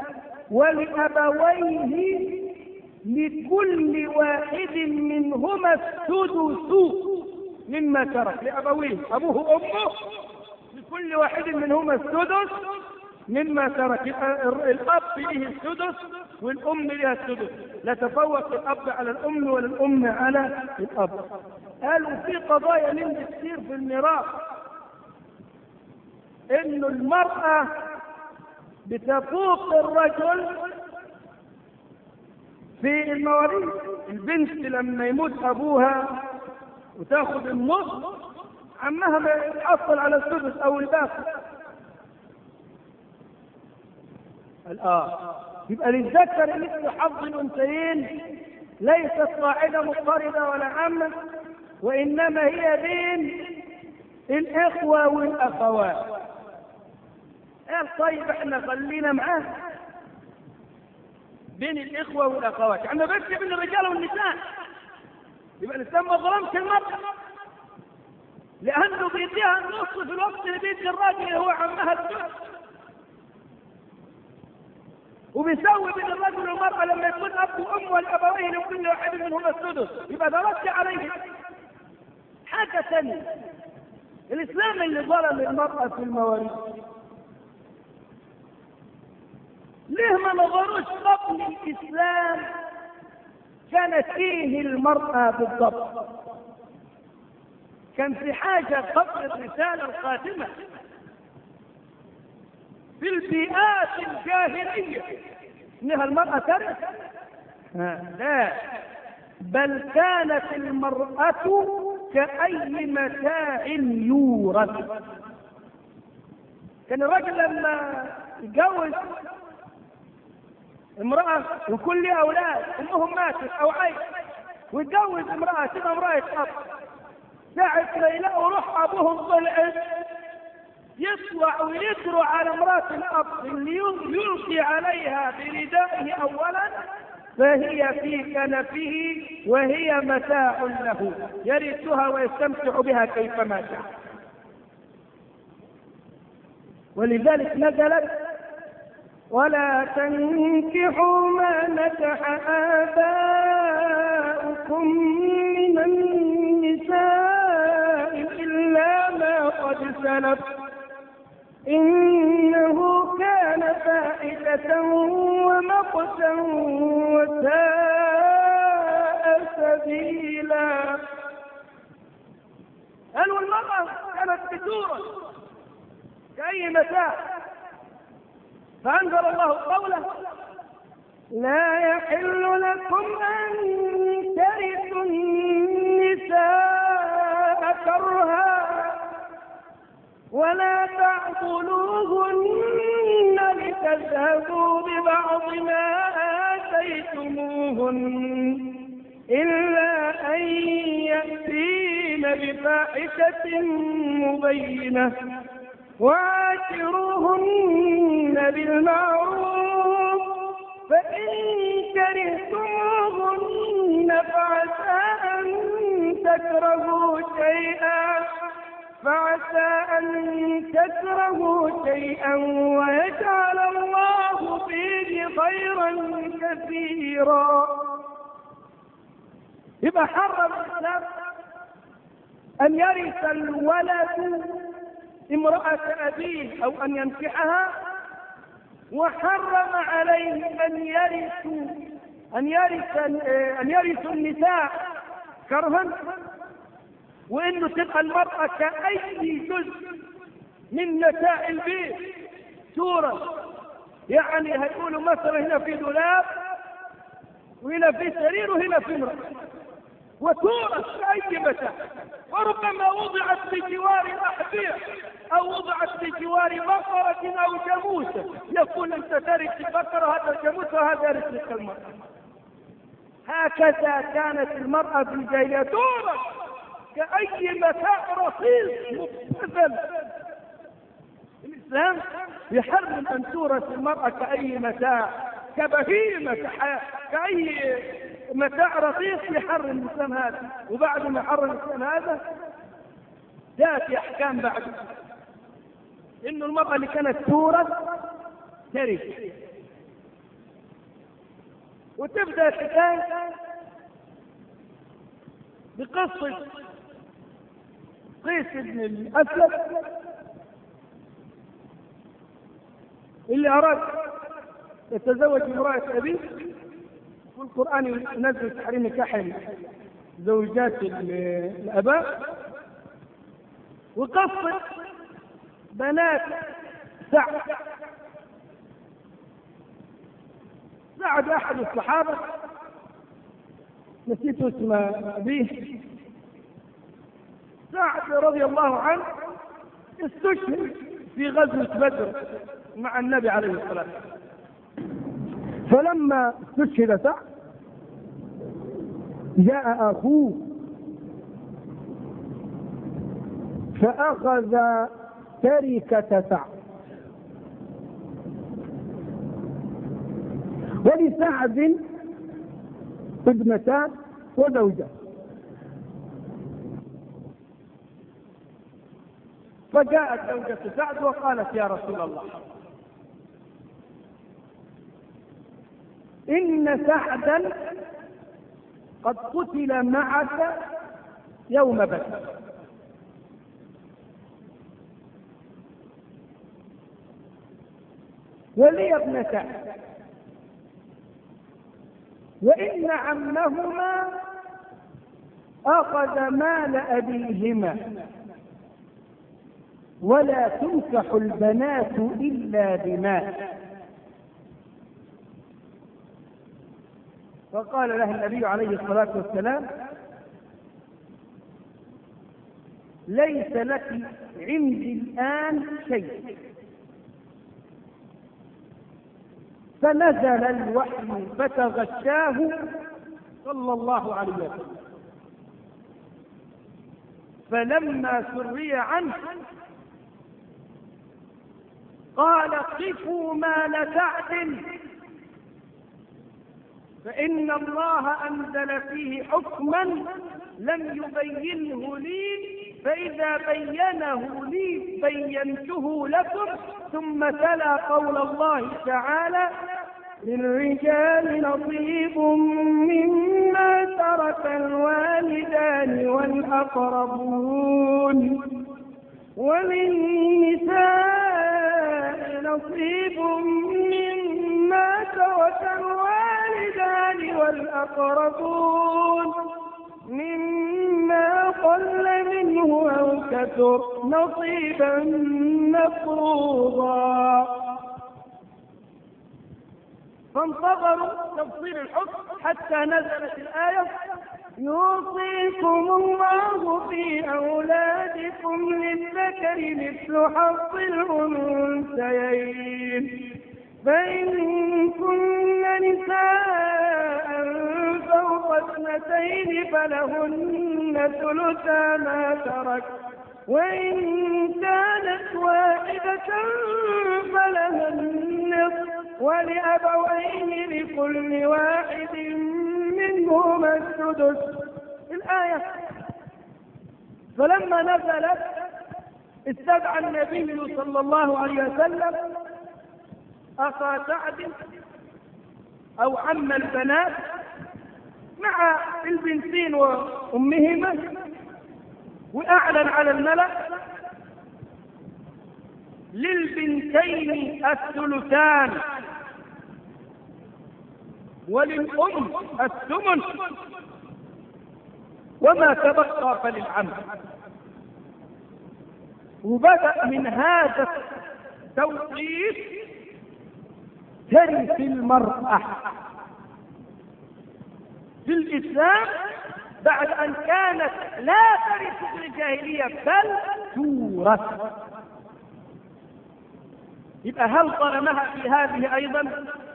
ولأبويه لكل واحد منهما السدس مما ترك. لأبويه، أبوه وأمه، لكل واحد منهما السدس مما ترك. الأب له السدس والأم لها السدس، لا تفوق الأب على الأم ولا الأم على الأب. قالوا في قضايا من كثير في الميراث إنه المرأة بتفوق الرجل في المواريث البنت لما يموت ابوها وتاخذ النص، عمها ما يحصل على السدس او الباقي. يبقى للذكر مثل حظ الانثيين ليست قاعده مضطرده ولا عامه، وانما هي بين الاخوه والاخوات. قال طيب احنا خلينا معاه بين الاخوه والاخوات، يعني بس بين الرجال والنساء. يبقى الاسلام ما ظلمش المرأة، لانه بيديها النص في الوقت اللي بيدي الراجل اللي هو عمها الثلث، وبيسوي بين الرجل والمرأة لما يكون اب وام والابوين لكل واحد منهما السدس، يبقى ده رد عليه. حاجه ثانيه، الاسلام اللي ظلم المرأة في المواريث ليه ما نظروش قبل الاسلام كانت فيه المرأة بالضبط؟ كان في حاجة قبل الرسالة الخاتمة في البيئات الجاهلية انها المرأة ترث؟ لا، بل كانت المرأة كأي متاع يورث. كان الرجل لما يتجوز امرأة وكل أولاد أمهم ماتت أو عايش ويتجوز امرأة تبقى امرأة أب، ساعة ما يلاقوا روح أبوهم طلعت يطلع ويجروا على امرأة الأب اللي يلقي عليها بردائه أولا، فهي في كنفه وهي متاع له يرثها ويستمتع بها كيفما شاء. ولذلك نزلت ولا تنكحوا ما نكح آباؤكم من النساء إلا ما قد سلف إنه كان فاحشة ومقتا وساء سبيلا. قالوا المرأة كانت بتورث كأي متاع، فأنزل الله قوله لا يحل لكم أن ترثوا النساء كرها ولا تعضلوهن لتذهبوا ببعض ما آتيتموهن إلا أن يأتين بفاحشة مبينة وعاشروهن بالمعروف فإن كرهتموهن فعسى أن تكرهوا شيئا ويجعل الله فيه خيرا كثيرا. يبقى حرم الإسلام أن يرث الولد امرأة أبيه أو أن ينكحها، وحرم عليه أن يرث النساء كرها، وإنه تبقى المرأة كأي جزء من متاع البيت صورة. يعني هيقولوا مثلا هنا في دولاب وهنا في سرير وهنا في امرأة، وتورث كأي متاع، وربما وضعت بجوار الأحذية أو وضعت بجوار بقرة أو جاموسة، يقول أنت ترث البقرة هذا الجاموس وهذا يرث لك المرأة. هكذا كانت المرأة في الجاهلية تورث كأي متاع رخيص مبتذل. الإسلام يحرم أن تورث المرأة كأي متاع، كبهيمة، كأي متاع رخيص. يحرم الإسلام هذا، وبعد ما حرم الإسلام هذا تأتي أحكام بعد إنه المرأة اللي كانت تورث ترث. وتبدأ الحكاية بقصة قيس بن الأسلم اللي أراد يتزوج امرأة أبيه، والقرآن ينزل تحريم نكاح زوجات الآباء. وقصة بنات سعد أحد الصحابة نسيت اسم أبيه، سعد رضي الله عنه استشهد في غزوة بدر مع النبي عليه الصلاة والسلام. فلما استشهد سعد جاء أخوه فأخذ تركة سعد، ولسعد ابنتان وزوجة، فجاءت زوجة سعد وقالت يا رسول الله إن سعدا قد قتل معك يوم بدر، ولي ابنتان، وإن عمهما أخذ مال أبيهما، ولا تنكح البنات إلا بمال. فقال له النبي عليه الصلاة والسلام ليس لك عندي الآن شيء. فنزل الوحي فتغشاه صلى الله عليه وسلم، فلما سري عنه قال قفوا مال سعد فإن الله أنزل فيه حكما لم يبينه لي، فإذا بينه لي بينته لكم. ثم تلا قول الله تعالى للرجال نصيب مما ترك الوالدان والأقربون وللنساء نصيب مما ترك الوالدان والأقربون مما قل منه أو كثر نصيبا مفروضا. فانتظروا تفصيل الحكم حتى نزلت الآية يوصيكم الله في أولادكم للذكر مثل حظ الأنثيين، فإن كن نساء فوق اثنتين فلهن ثلثا ما ترك، وإن كانت واحدة فلها النصف، ولأبوين لكل واحد منهما السدس. الآية. فلما نزلت استدعى النبي صلى الله عليه وسلم أخا سعد أو عم البنات مع البنتين وأمهما، وأعلن على الملأ للبنتين الثلثان وللأم الثمن، وما تبقى فللعم. وبدأ من هذا التوقيت ترث المرأة في الإسلام بعد أن كانت لا ترث في الجاهلية بل تورث. يبقى هل ظلمها في هذه أيضا؟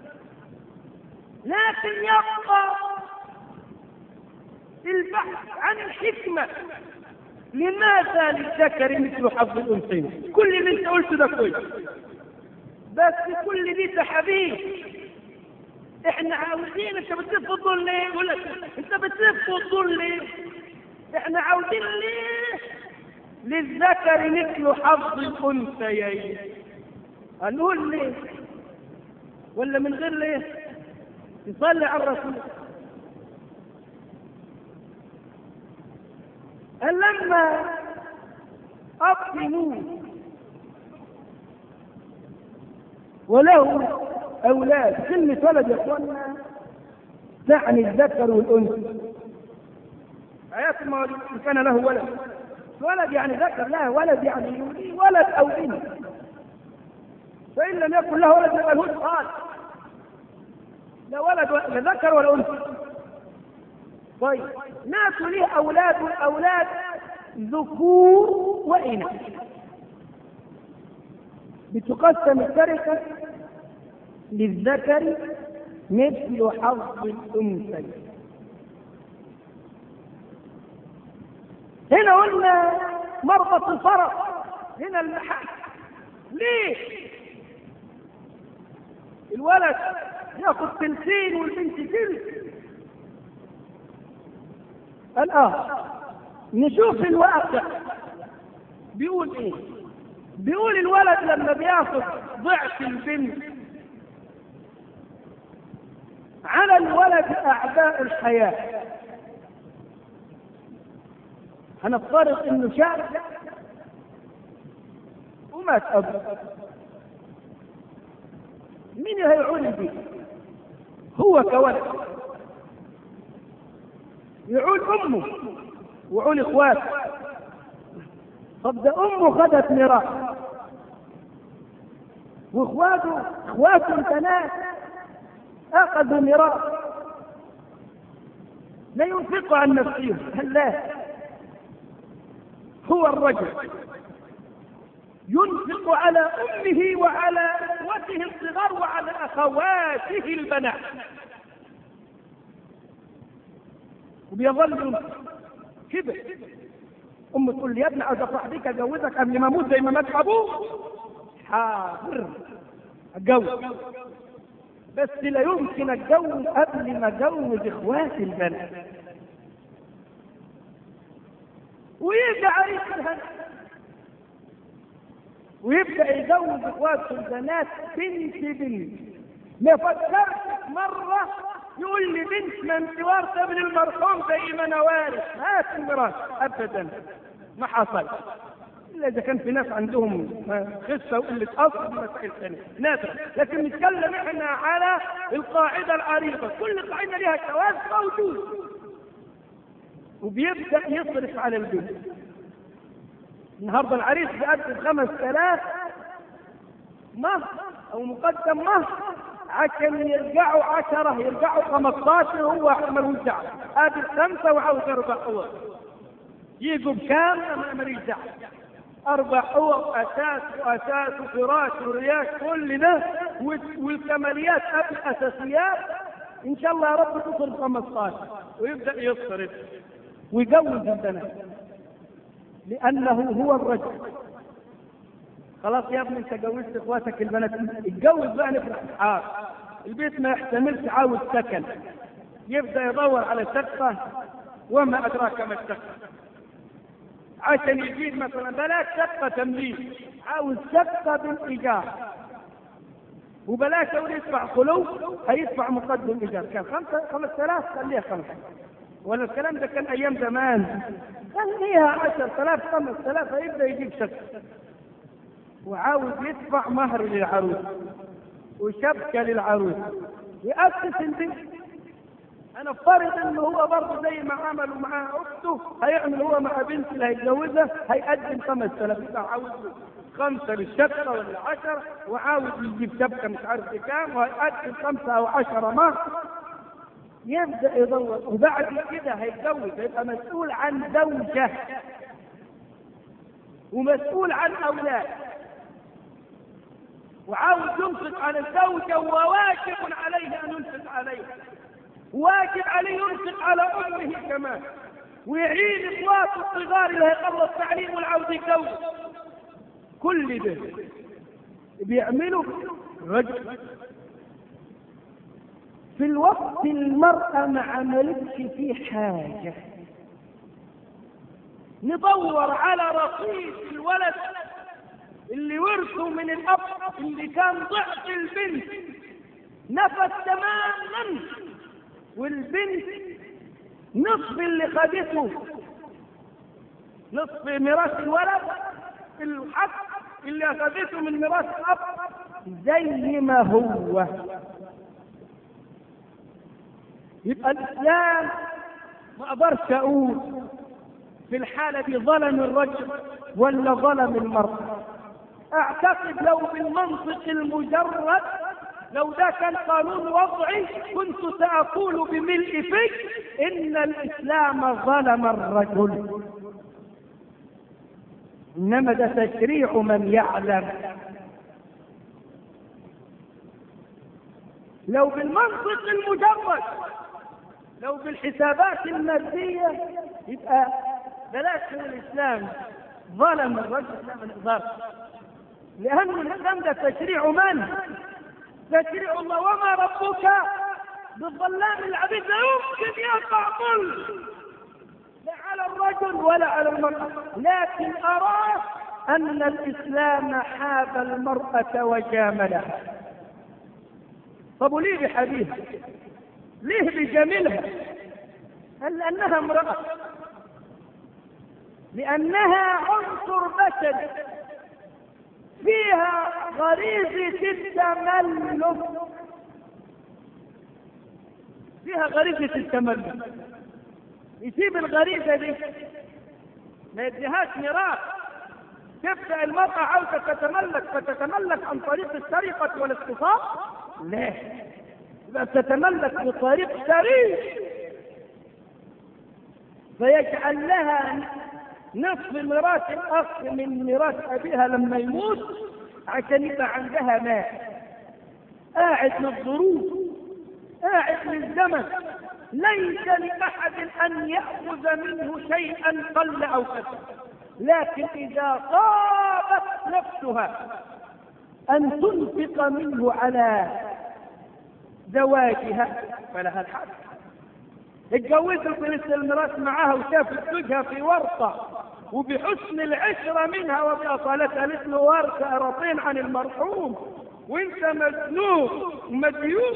لكن يبقى البحث عن الحكمة، لماذا للذكر مثل حظ الأنثيين؟ كل اللي انت قلته ده كويس، بس كل دي تحابيب. احنا عاوزين، انت بتلف الظل ليه؟ يقول لك انت بتلف الظل ليه؟ احنا عاوزين ليه؟ للذكر مثل حظ الأنثيين. هنقول ليه؟ ولا من غير ليه؟ يصلي على الرسول. لما أقسموا وله أولاد، كلمة ولد يا أخوانا تعني الذكر والأنثى. آيات المواليد إن كان له ولد، ولد يعني ذكر، له ولد يعني ولد أو بنت، فإن لم يكن له ولد يبقى له خالد، لا ولد لا ذكر ولا أنثى. طيب ناس ليه أولاد، والأولاد ذكور وإناث، بتقسم التركة للذكر مثل حظ الأنثيين. هنا قلنا مربط الفرس، هنا المحل. ليه الولد ياخذ تلتين والبنت تلت؟ الآن نشوف الواقع بيقول ايه. بيقول الولد لما بياخذ ضعف البنت على الولد أعباء الحياة. هنفترض انه شاب ومات أبوه، مين هيعول به؟ هو كولد يعول أمه وعول إخواته. طب ده أمه خدت ميراث وإخواته البنات أخذوا ميراث، لا ينفقوا عن نفسهم. لا، هو الرجل ينفق على أمه وعلى إخوته الصغار وعلى أخواته البنات، وبيظل كده. أم تقول لي يا ابني عايز أصاحبك أجوزك قبل ما أموت زي ما مات أبوه. حاضر أتجوز، بس لا يمكن أتجوز قبل ما أجوز إخواتي البنات. ويرجع عريس الهنا ويبدأ يجوز إخواته البنات بنت. ما فكرت مرة يقول لي بنت ما انت وارثة من المرحوم زي ما أنا وارث، هات الميراث؟ أبدا، ما حصل. إلا إذا كان في ناس عندهم خسة وقلة أصل، مسائل ثانية نادرة. لكن نتكلم إحنا على القاعدة العريضة، كل قاعدة لها جواز موجود. وبيبدأ يصرف على البنت. النهارده العريس بيقدم 5000 مهر أو مقدم مهر، عشان يرجعوا 10 يرجعوا 15، هو ملوش دعوة. قابل 5 وعاوز 4 أوض. يجوا بكام؟ ماليش دعوة. 4 أوض، أساس وفراش ورياش، كل ده والكماليات قبل الأساسيات. إن شاء الله يا رب تصرف 15، ويبدأ يصرف ويجوز البنات، لأنه هو الرجل. خلاص يا ابني انت جوزت اخواتك البنات، اتجوز بقى نفرح الحال. البيت ما يحتملش، عاوز سكن، يبدأ يدور على شقة، وما أدراك ما الشقة، عشان يجيب مثلا بلاش شقة تمليك، عاوز شقة بالإيجار. وبلاش أول يدفع خلو، هيدفع مقدم إيجار. كان 5000 خليها 5، ولا الكلام ده كان أيام زمان، خليها 10000 5000، هيبدأ يجيب شقة. وعاوز يدفع مهر للعروس وشبكة للعروس، يأسس البيت. أنا افترض إنه هو برضه زي ما عملوا مع أخته هيعمل هو مع بنت اللي هيتجوزها، هيقدم 5000، يبقى عاوز 5 للشبكة ولا 10، وعاوز يجيب شبكة مش عارف بكام، وهيقدم 5 أو 10 مهر. يبدأ يدور، وبعد كده هيتجوز، هيبقى مسؤول عن زوجة ومسؤول عن أولاد، وعاوز ينفق على الزوجة، وواجب عليه أن ينفق عليها، واجب عليه ينفق على أمه كمان، ويعين إخواته الصغار اللي هيخلص تعليم والعاوز يتجوز. كل ده بيعمله رجل. في الوقت المرأة ما عملتش فيه حاجة. ندور على رصيد الولد اللي ورثه من الأب اللي كان ضعف البنت، نفذ تماما، والبنت نصف اللي خدته، نصف ميراث الولد الحق اللي أخذته من ميراث الأب زي ما هو. يبقى الإسلام ما أقدرش أقول في الحالة دي ظلم الرجل ولا ظلم المرأة. أعتقد لو بالمنطق المجرد، لو ده كان قانون وضعي، كنت وأقول بملء فيه إن الإسلام ظلم الرجل، إنما ده تشريع من يعلم. لو بالمنطق المجرد، لو بالحسابات المادية، يبقى بلاش من الإسلام ظلم الرجل، لا من الظلم، لأن الإسلام ده تشريع من؟ تشريع الله، وما ربك بالظلام العبيد. لا يمكن يقع ظلم لا على الرجل ولا على المرأة، لكن أراه أن الإسلام حاب المرأة وجاملها. طب وليه بحبيبها؟ ليه بجميلها؟ هل لأنها امرأة؟ لأنها عنصر بشري فيها غريزة التملك، فيها غريزة التملك. يسيب الغريزة دي ما يديهاش ميراث. تبدأ المرأة عاوزة تتملك، فتتملك عن طريق السرقة والاغتصاب؟ لا، يبقى تتملك بطريق شريف، فيجعل لها نصف ميراث الأخ من ميراث أبيها لما يموت، عشان يبقى عندها مال. قاعد للظروف، قاعد للزمن، ليس لأحد أن يأخذ منه شيئا قل أو كثر، لكن إذا طابت نفسها أن تنفق منه على زواجها فلها الحق. اتجوزوا في نصف الميراث معها وشافت زوجها في ورطة وبحسن العشرة منها وبأصالتها، قالت له ورثة أراطين عن المرحوم وانت مزنوق ومديون،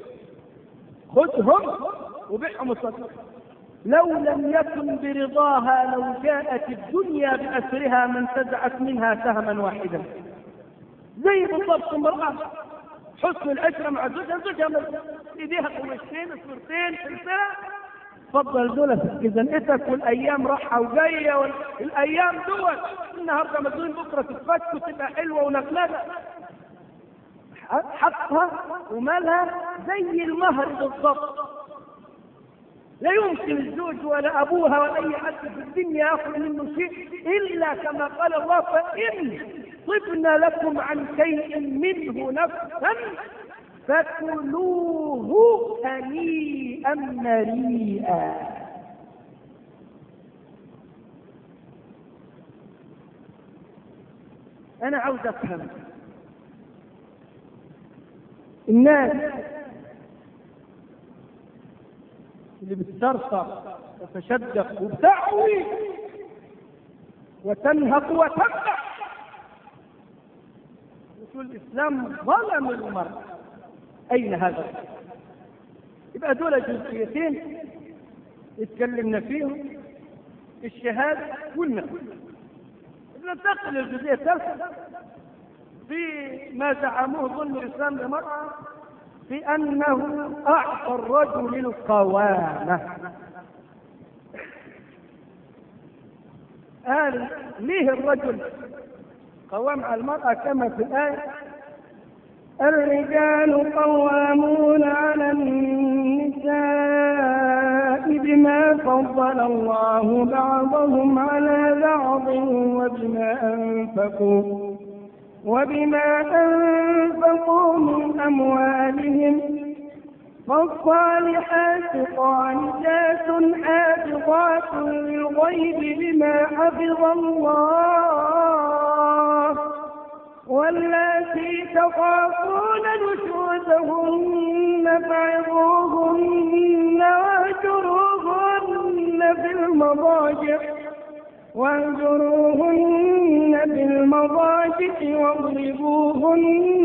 خذهم وبيعهم الصدقة. لو لم يكن برضاها، لو جاءت الدنيا بأسرها ما انتزعت منها سهما واحدا. زي بالضبط المرأة حسن العشرة مع زوجها، زوجها ايديها قماشتين صورتين سلسلة، تفضل دول في زنقتك، والايام راحة وجاية، والايام دول النهارده مدين بكره تتفك وتبقى حلوة ونغلبة. حقها ومالها زي المهر بالضبط. لا يمكن الزوج ولا ابوها ولا اي حد في الدنيا ياخذ منه شيء الا كما قال الله: فان طبنا لكم عن شيء منه نفسا فكلوه هنيئا مريئا. انا عاوز افهم الناس اللي بتسترخى وتشدق وتعوي وتنهق وتمدح وتقول الإسلام ظلم المرأة، أين هذا؟ يبقى دول جزئيتين اتكلمنا فيهم: الشهادة والنفس. ننتقل للجزئية الثالثة في ما زعموه ظلم الإسلام للمرأة، في أنه أعطى الرجل القوامة. قال ليه الرجل قوام على المرأة كما في الآية: الرجال قوامون على النساء بما فضل الله بعضهم على بعض وبما أنفقوا من أموالهم، فالصالحات قانتات حافظات للغيب بما حفظ الله، واللاتي تخافون نشوزهن فعظوهن واهجروهن بالمضاجع واضربوهن،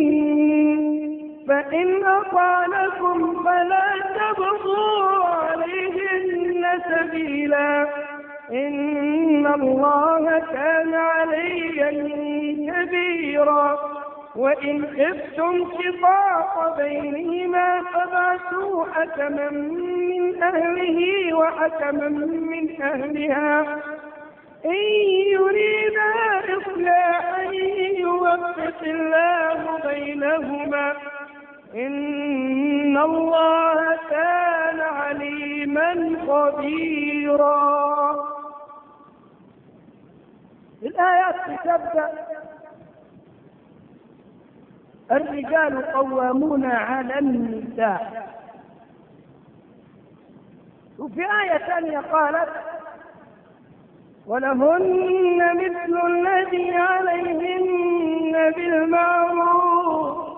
فإن أطعنكم فلا تبغوا عليهن سبيلا، إن الله كان عليا كبيرا. وإن خفتم شقاق بينهما فابعثوا حكما من أهله وحكما من أهلها إن يريدا إصلاحا يوفق الله بينهما، إن الله كان خبيرا. الآيات تبدأ الرجال قوامون على النساء، وفي آية ثانية قالت ولهن مثل الذي عليهن بالمعروف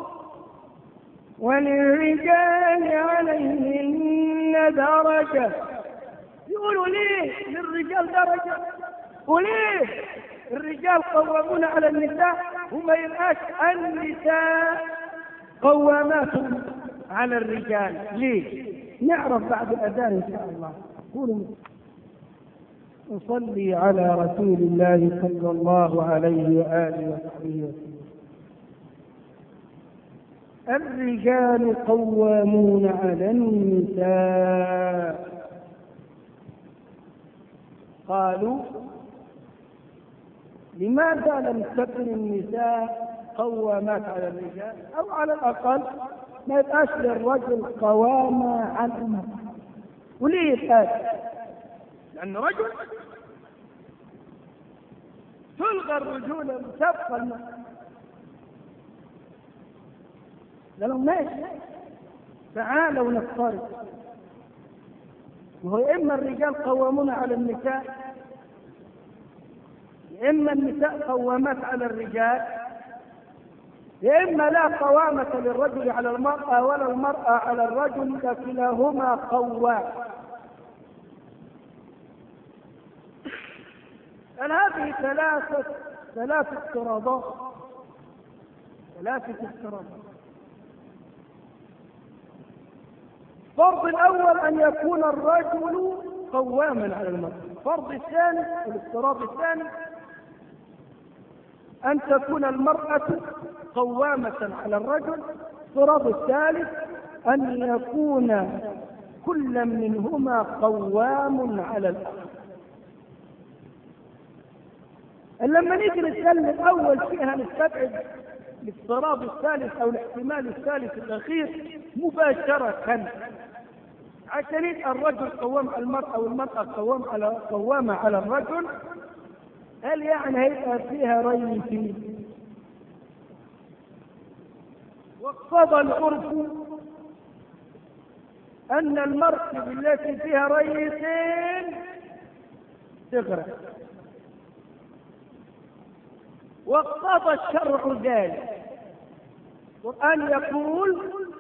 وللرجال عليهن درجة. يقولوا ليه للرجال درجة وليه الرجال قوامون على النساء وما يبقاش النساء قوامات على الرجال؟ ليه؟ نعرف بعد الأذان إن شاء الله. قولوا نصلي على رسول الله صلى الله عليه وآله وصحبه وسلم. الرجال قوامون على النساء. قالوا لماذا لم تكن النساء قوامات على الرجال؟ أو على الأقل ما يبقاش للرجل قوامة على المرأة. وليه يبقى؟ لأنه رجل تلغى الرجولة وتبقى المرأة. قالوا ماشي تعالوا نفترض، وهو إما الرجال قوامون على النساء يا إما النساء قوامات على الرجال، يا إما لا قوامة للرجل على المرأة ولا المرأة على الرجل، فكلاهما قوام. هذه ثلاث افتراضات. الفرض الأول أن يكون الرجل قواما على المرأة. الفرض الثاني الافتراض الثاني أن تكون المرأة قوامة على الرجل. الافتراض الثالث أن يكون كل منهما قوام على الآخر. لما نيجي نتكلم أول شيء هنستبعد الافتراض الثالث أو الاحتمال الثالث الأخير مباشرة، عشان يبقى الرجل قوام على المرأة والمرأة قوامة على الرجل. هل يعني هيبقى فيها ري فيه؟ واقتضى العرف أن المركب التي فيها ريتين تغرق، واقتضى الشرع ذلك. القرآن يقول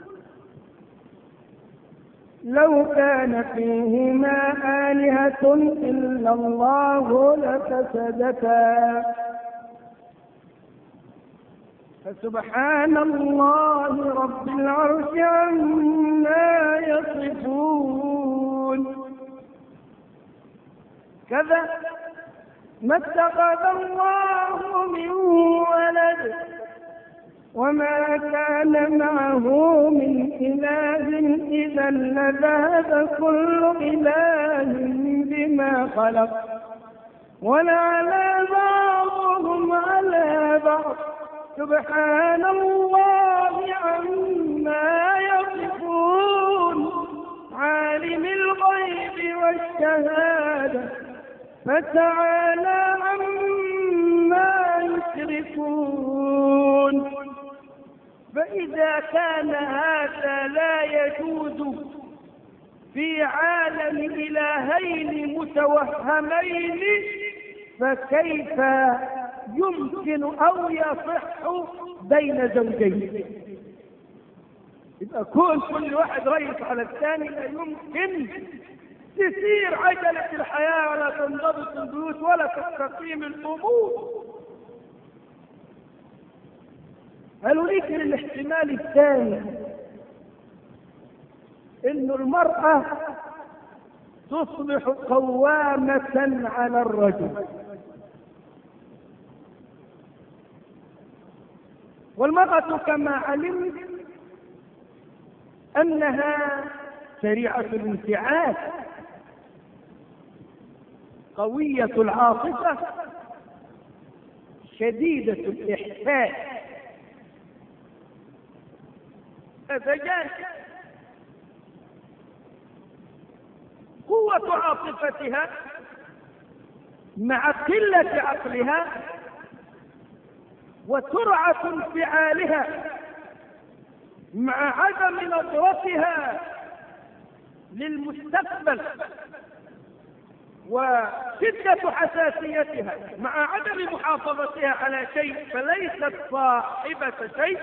لو كان فيهما آلهة إلا الله لفسدتا فسبحان الله رب العرش عما يصفون. كذا ما اتخذ الله من ولد وما كان معه من إله إذا لذهب كل إله بما خلق ولعلى بعضهم على بعض سبحان الله عما يصفون. عالم الغيب والشهادة فتعالى عما يشركون. فإذا كان هذا لا يجوز في عالم إلهين متوهمين، فكيف يمكن أو يصح بين زوجين؟ يبقى كل واحد رئيس على الثاني، لا يمكن تسير عجلة الحياة ولا تنضبط البيوت ولا تستقيم الأمور. قالوا ليك الاحتمال الثاني إن المرأة تصبح قوامة على الرجل، والمرأة كما علمت أنها سريعة الانفعال قوية العاطفة شديدة الإحساس. فجاءت قوة قوة عاطفتها مع قلة عقلها وسرعة انفعالها مع عدم نظرتها للمستقبل وشدة حساسيتها مع عدم محافظتها على شيء فليست صاحبة شيء،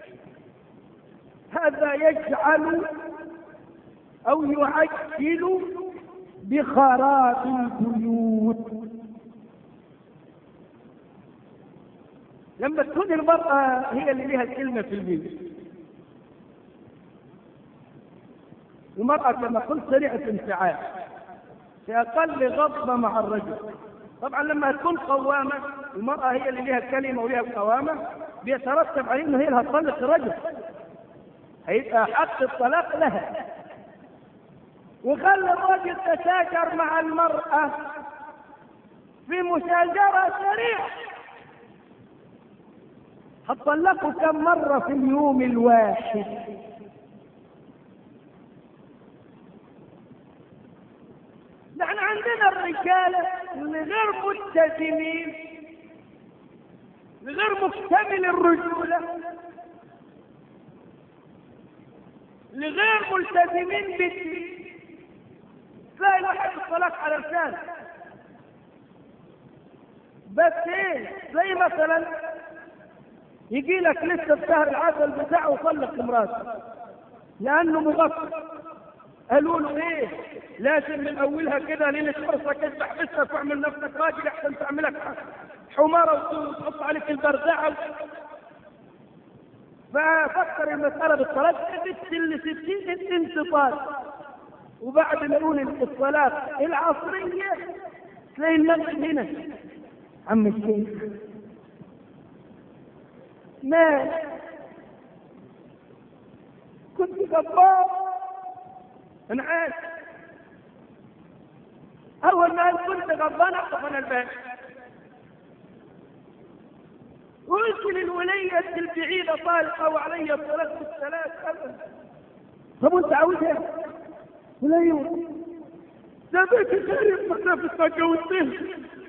هذا يجعل أو يعجل بخراب البيوت. لما تكون المرأة هي اللي لها الكلمة في البيت، المرأة كما قلت سريعة انفعال في أقل غضبة مع الرجل. طبعا لما تكون قوامة المرأة هي اللي لها الكلمة ولها القوامة، بيترتب عليه انه هي اللي هتطلق الرجل، هيبقى حق الطلاق لها. وخلي الرجل تشاجر مع المرأة في مشاجرة سريعة، هتطلقوا كم مرة في اليوم الواحد؟ نحن عندنا الرجالة غير متزنين، غير مكتمل الرجولة، لغير ملتزمين بالدين. تلاقي واحد الطلاق على لسانه، بس ايه، زي مثلا يجي لك لسه بشهر العسل بتاعه وطلق امراته لانه مغفل. قالوا له ايه، لازم من اولها كده ليله فرصه كده تحبسك واعمل نفسك راجل احسن تعملك حماره وتحط عليك البردعه. ففكر المساله بالطلاق بس اللي 60 انتصار. وبعد ما يقول الصلاه العصريه تلاقي الناس هنا عم الشيخ ما كنت جبار. انا عارف اول ما كنت غضبان اخطف انا الباب وقلت للولية البعيدة طالقة وعلي الصلاة والسلام ابدا. طب وانت عاوزها؟ ولا ايوه ده بيت خير مسافة ما جوزتها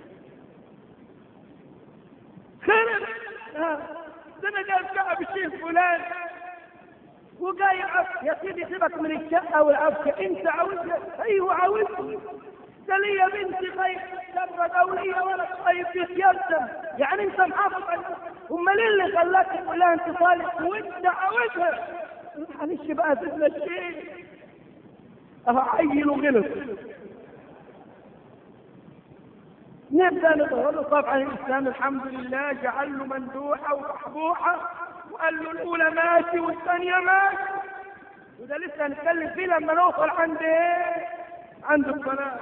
خير. ده انا جاي ابكى بالشيخ فلان وجاي عفش. يا سيدي سيبك من الشقه والعفشه، انت عاوزها؟ ايوه عاوزها. ده ليا بنتي خايف تتجرد دوليه ولا خايف تتيسم، يعني انت محافظ عليها. امال ايه اللي خلاك تقول لها انت طالق وانت عاوزها؟ معلش بقى سيبنا الشيء عيل وغلط. نبدا نظهر. طبعا الاسلام الحمد لله جعل له مندوحه ومحبوحه وقال له الاولى ماشي والثانيه ماشي، وده لسه هنتكلم فيه لما نوصل عند ايه؟ عند الصلاه.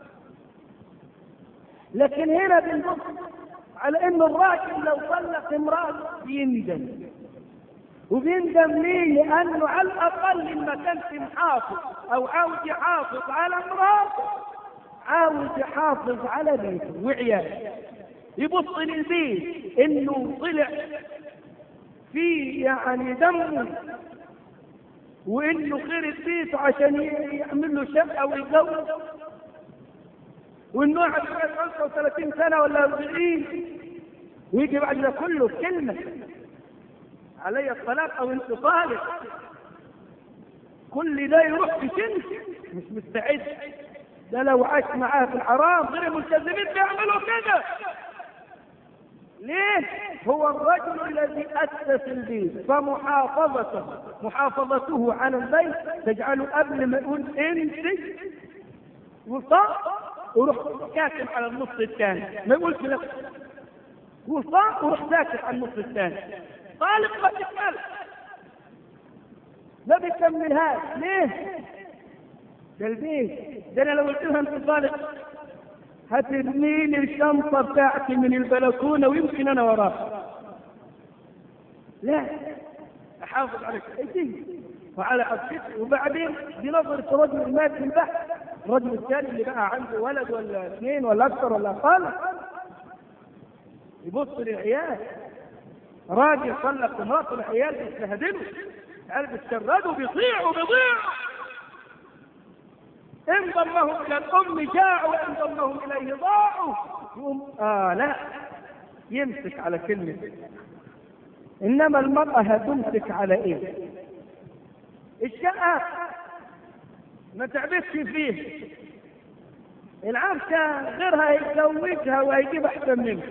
لكن هنا بنبص على ان الراجل لو طلق امراه بيندم. وبيندم ليه؟ لانه على الاقل ان ما كانش محافظ او عاوز يحافظ على امراته، عاوز يحافظ على بيته وعياله. يبص للبيت انه طلع فيه يعني دمه وانه خير البيت عشان يعمل له شقه ويتجوز، وانه قاعد 35 سنه ولا 40 ويجي بعد ده كله كلمه علي الطلاق او انت طالق، كل ده يروح في سن مش مستعد. ده لو عاش معاه في الحرام غير الملتزمين بيعملوا كده. ليه؟ هو الرجل الذي أسس البيت فمحافظته على البيت تجعله قبل ما يقول انت وصاء وروح كاتم على النص الثاني، ما يقولش لك وصاء وروح ساكت على النص الثاني. طالق ما تتكلم، ما بيكملهاش. ليه؟ ده البيت ده انا لو قلت لها انت طالق هترميني الشنطه بتاعتي من البلكونه ويمكن انا وراها. لا، احافظ على شقتي وعلى عفشتي. وبعدين دي نظره الرجل المادي البحت. الرجل الثاني اللي بقى عنده ولد ولا اثنين ولا اكثر ولا اقل يبص للعيال. راجل طلق امراته العيال بيستهدلوا، العيال بيتشردوا بيضيعوا. إن ضمهم إلى الأم جاعوا وإن ضمهم إليه ضاعوا. لا يمسك على كلمة. إنما المرأة هتمسك على إيه؟ الشقة ما تعبتش فيه، العفشة غيرها يتزوجها ويجيب أحسن منها.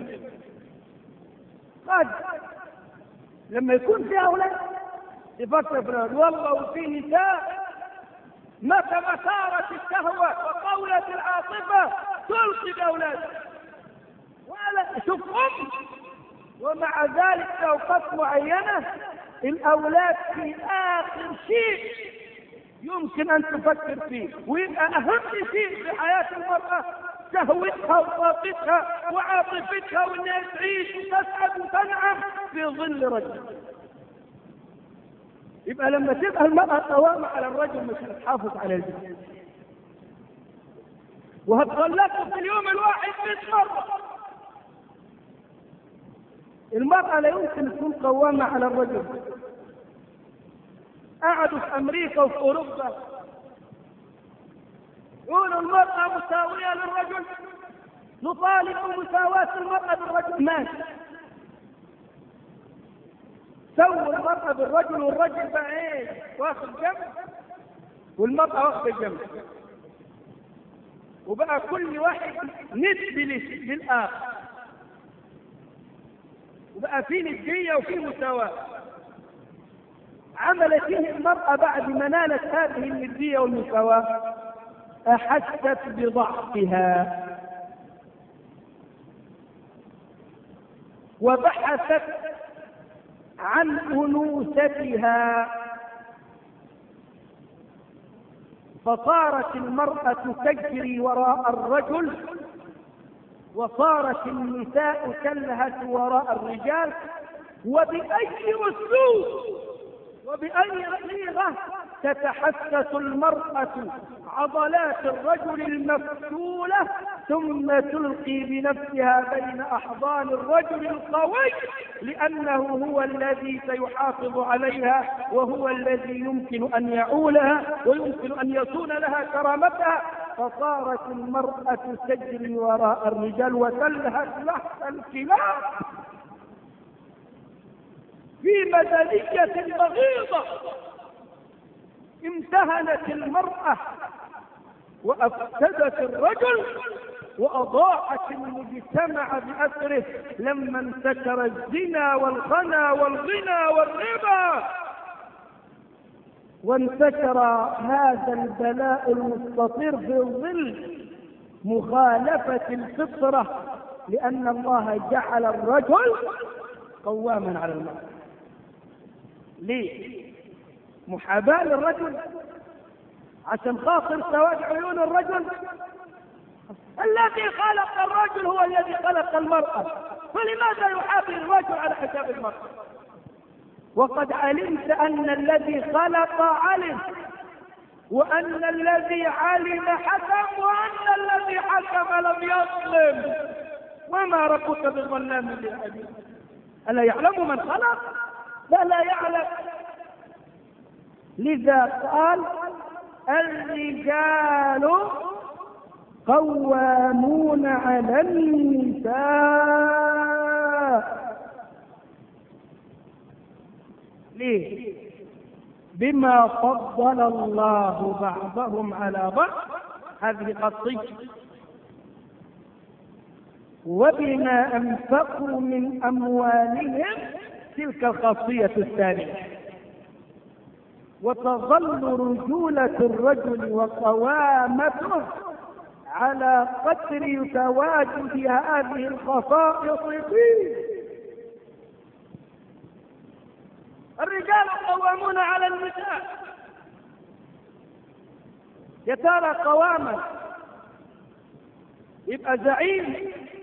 قد لما يكون في أولاد يفكر في الأولاد. والله وفي نساء متى ما صارت الشهوة وقولت العاطفة تلقي بأولادها ولا شوف ومع ذلك في أوقات معينة الأولاد في آخر شيء يمكن أن تفكر فيه، ويبقى أهم شيء في حياة المرأة شهوتها وطاقتها وعاطفتها، وإنها تعيش وتسعد وتنعم في ظل رجل. يبقى لما تبقى المرأة قوامة على الرجل مش هتحافظ على البيت، وهتغلقه في اليوم الواحد 100 مرة. المرأة لا يمكن تكون قوامة على الرجل. قعدوا في أمريكا وفي أوروبا يقولوا المرأة مساوية للرجل، نطالب بمساواة المرأة بالرجل. ماشي، سووا المرأة بالرجل والرجل بقى ايه؟ واخد جنب والمرأة واخد جنب، وبقى كل واحد نسبي للآخر، وبقى في ندية وفي مساواة. عملت فيه المرأة بعد ما نالت هذه الندية والمساواة؟ أحست بضعفها وبحثت عن أنوثتها، فصارت المرأة تجري وراء الرجل، وصارت النساء تلهث وراء الرجال. وبأي أسلوب وبأي صيغة تتحسس المرأة عضلات الرجل المفتولة ثم تلقي بنفسها بين أحضان الرجل القوي، لأنه هو الذي سيحافظ عليها وهو الذي يمكن أن يعولها ويمكن أن يصون لها كرامتها. فصارت المرأة تجري وراء الرجال وتلهث لهث الكلاب في مدنية بغيضة. امتهنت المرأة وأفسدت الرجل وأضاعت المجتمع بأثره لما انتشر الزنا والخنا والغنى والربا، وانتشر هذا البلاء المستطير في ظل مخالفة الفطرة، لأن الله جعل الرجل قواما على المرأة. ليه؟ محاباة للرجل عشان خاطر سواد عيون الرجل. الذي خلق الرجل هو الذي خلق المرأة، فلماذا يحابي الرجل على حساب المرأة؟ وقد علمت أن الذي خلق علم، وأن الذي علم حكم، وأن الذي حكم لم يظلم، وما ربك بظلام للعبيد. ألا يعلم من خلق؟ لا يعلم. لذا قال الرجال قوامون على النساء. ليه؟ بما فضل الله بعضهم على بعض، هذه قضية، وبما أنفقوا من أموالهم، تلك الخاصية الثانية. وتظل رجولة الرجل وقوامته على قدر تواجد هذه الخصائص فيه. الرجال قوامون على النساء. يا ترى قواما يبقى زعيم،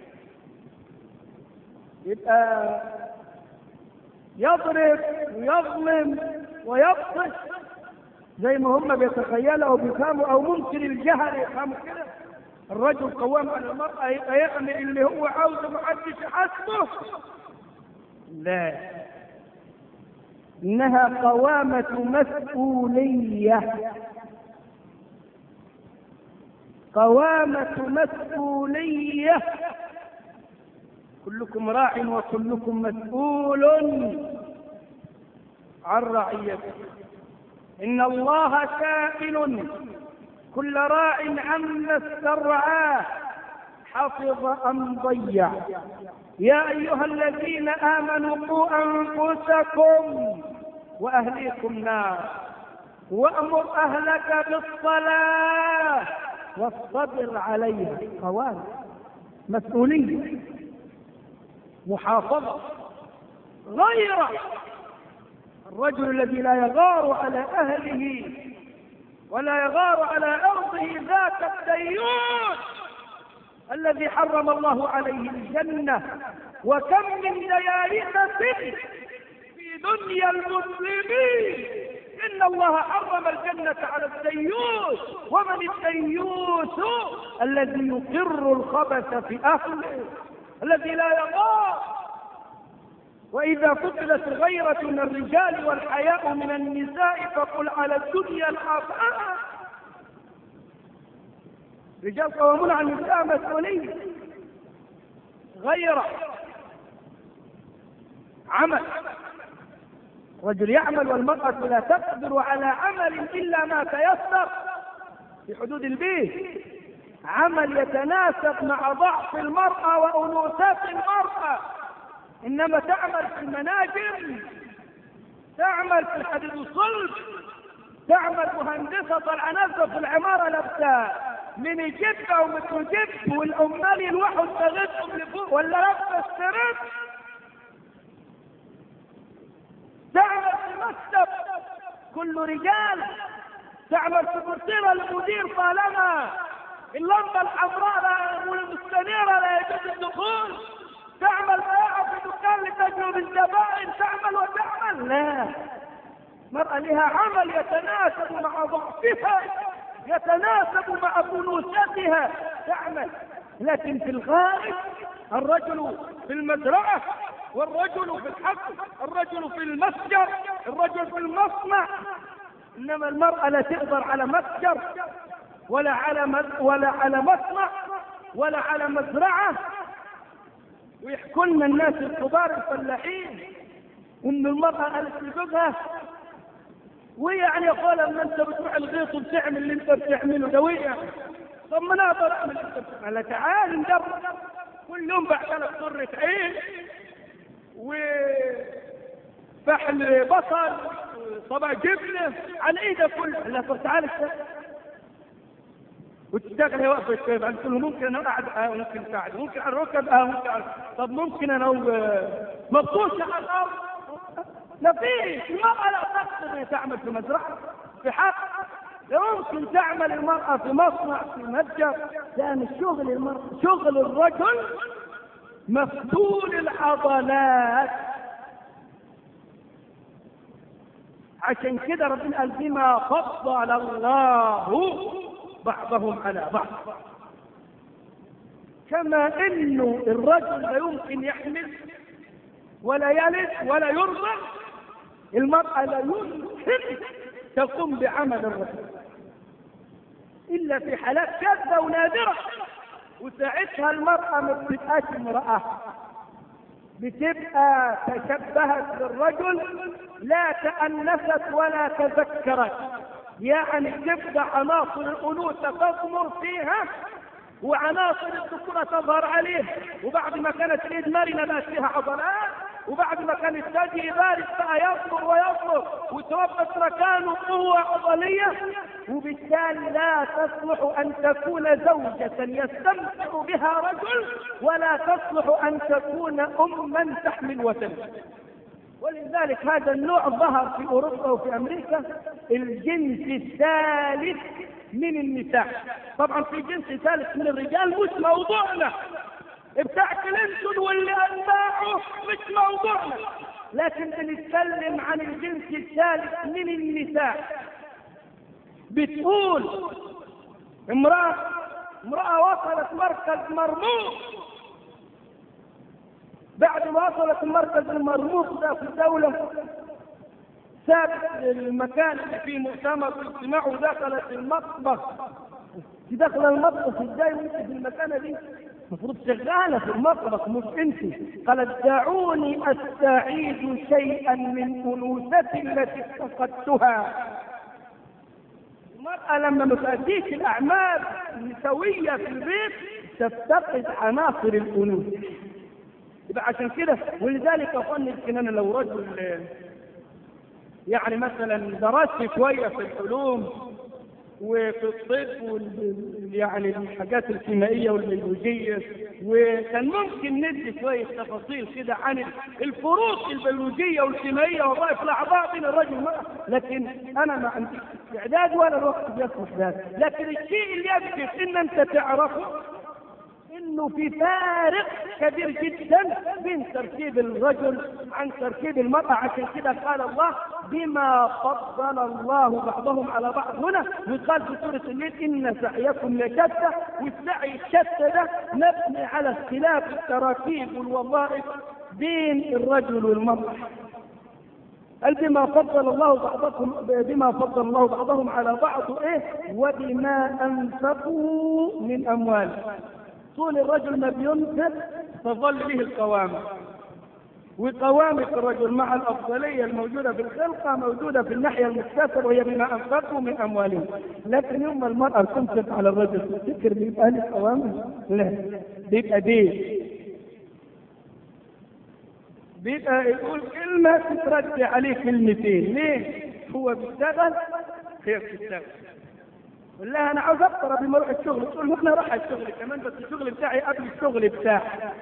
يبقى يضرب ويظلم ويبطش زي ما هم بيتخيلوا او بيفهموا، او ممكن الجهل يفهموا كده. الرجل قوام على المرأة يبقى يعمل اللي هو عاوزه محدش يحاسبه. لا، إنها قوامة مسؤولية. قوامة مسؤولية. كلكم راع وكلكم مسؤول عن رعيته. إن الله سائل كل راع عما استرعاه حفظ أم ضيع. يا أيها الذين آمنوا قوا أنفسكم وأهليكم نار وأمر أهلك بالصلاة واصطبر عليها. قوام مسؤولية، محافظة، غير الرجل الذي لا يغار على أهله ولا يغار على أرضه ذاك الديون الذي حرم الله عليه الجنة. وكم من ديارثة في دنيا المسلمين إن الله حرم الجنة على الديوث. ومن الديوث؟ الذي يقر الخبث في أهله، الذي لا يغار. وإذا فضلت الغيرة من الرجال والحياء من النساء فقل على الدنيا العفاء. رجال قوامون على النساء مسؤولية، غيرة، عمل. رجل يعمل والمرأة لا تقدر على عمل إلا ما تيسر في حدود البيت، عمل يتناسب مع ضعف المرأة وأنوثة المرأة. إنما تعمل في المناجم، تعمل في الحديد الصلب، تعمل مهندسة العنزة في العمارة لابسة من جب أو مثل جب والعمال يلوحوا التغيثهم لفوق ولا لابسة السرب، تعمل في مكتب كل رجال، تعمل في بصيرة المدير طالما اللمبة الحمراء والمستنيرة لا يجوز الدخول، تعمل بياعة في دكان لتجلب الزبائن، تعمل وتعمل. لا، المرأة لها عمل يتناسب مع ضعفها، يتناسب مع أنوثتها، تعمل. لكن في الغالب الرجل في المزرعة، والرجل في الحقل، الرجل في المسجر، الرجل في المصنع. إنما المرأة لا تقدر على مسجر ولا على مصنع ولا على مزرعة. ويحكون الناس الكبار الفلاحين ان المرأة قالت لزوجها ويعني يقول لما انت بتروح الغيط وبتعمل اللي انت بتعمله دوية، طب ما انا اقدر اعمل اللي انت بتعمله. تعال نجرب، كل يوم بعتلك صرة عين وفحل بصل طبق جبنة على ايدك كله. لا طب تعال وتشتغل واقفة كيف؟ قلت له ممكن انا اقعد ممكن اساعد، ممكن على الركب ممكن على... طب ممكن انا مبطوش على الارض. لا فيش، المرأة لا تقدر تعمل في مزرعة في حق، لا ممكن تعمل المرأة في مصنع في متجر، لأن الشغل المرأة شغل الرجل مفتول العضلات. عشان كده ربنا قال بما فضل الله بعضهم على بعض. كما انه الرجل لا يمكن يحمل ولا يلد ولا يرضع، المرأة لا يمكن تقوم بعمل الرجل إلا في حالات شاذة ونادرة، وساعتها المرأة ما بتبقاش امرأة، بتبقى تشبهت بالرجل، لا تأنست ولا تذكرت. يعني تبدأ عناصر الأنوثة تضمر فيها وعناصر الذكورة تظهر عليه، وبعد ما كانت اليد مرنة بقت فيها عضلات، وبعد ما كانت ثدي بارد بقى يصبر ويصبر وتوقف مكانه قوة عضلية، وبالتالي لا تصلح أن تكون زوجة يستمتع بها رجل، ولا تصلح أن تكون أما تحمل وتلد. ولذلك هذا النوع ظهر في أوروبا وفي أمريكا، الجنس الثالث من النساء. طبعا في جنس ثالث من الرجال مش موضوعنا، بتاع كلينتون واللي أتباعه مش موضوعنا، لكن بنتكلم عن الجنس الثالث من النساء. بتقول امرأة وصلت مركز مرموق، بعد ما وصلت المركز المرموق ده في الدولة سابت المكان اللي فيه مؤتمر اجتماع ودخلت المطبخ انت داخله المطبخ ازاي وانت في المكانه دي؟ المفروض شغاله في المطبخ مش انت. قالت دعوني استعيد شيئا من انوثتي التي افتقدتها. المرأة لما ما تأديش الأعمال النسوية في البيت تفتقد عناصر الأنوثة. يبقى عشان كده ولذلك أظن يمكن أنا لو رجل يعني مثلا درست شوية في العلوم وفي الطب يعني الحاجات الكيميائية والبيولوجية، وكان ممكن ندي شوية تفاصيل كده عن الفروق البيولوجية والكيميائية وظائف الأعضاء بين الرجل والمرأة، لكن أنا ما عندي إعداد ولا الوقت بيسمح ذلك. لكن الشيء اللي يجب إن أنت تعرفه إنه في فارق كبير جدا بين تركيب الرجل عن تركيب المرأة. عشان كده قال الله بما فضل الله بعضهم على بعض هنا، وقال في سورة الليل إن سعيكم لشتى، والسعي الشتى ده مبني على اختلاف التراكيب والوظائف بين الرجل والمرأة. قال بما فضل الله بعضهم على بعض إيه؟ وبما أنفقوا من أموالهم. طول الرجل ما بينفق تظل به القوامة، وقوامة الرجل مع الأفضلية الموجودة في الخلقة موجودة في الناحية المكتسبة وهي بما أنفقوا من أموالهم. لكن يوم المرأة تنفق على الرجل تفتكر بيبقى له قوامة؟ لا، بيبقى بيبقى يقول كلمة تترد عليه كلمتين. ليه؟ هو بيشتغل هي بتشتغل. قل لها انا عاوز افطر قبل ما اروح الشغل، تقول له احنا رايح الشغل كمان بس الشغل بتاعي قبل الشغل بتاعي.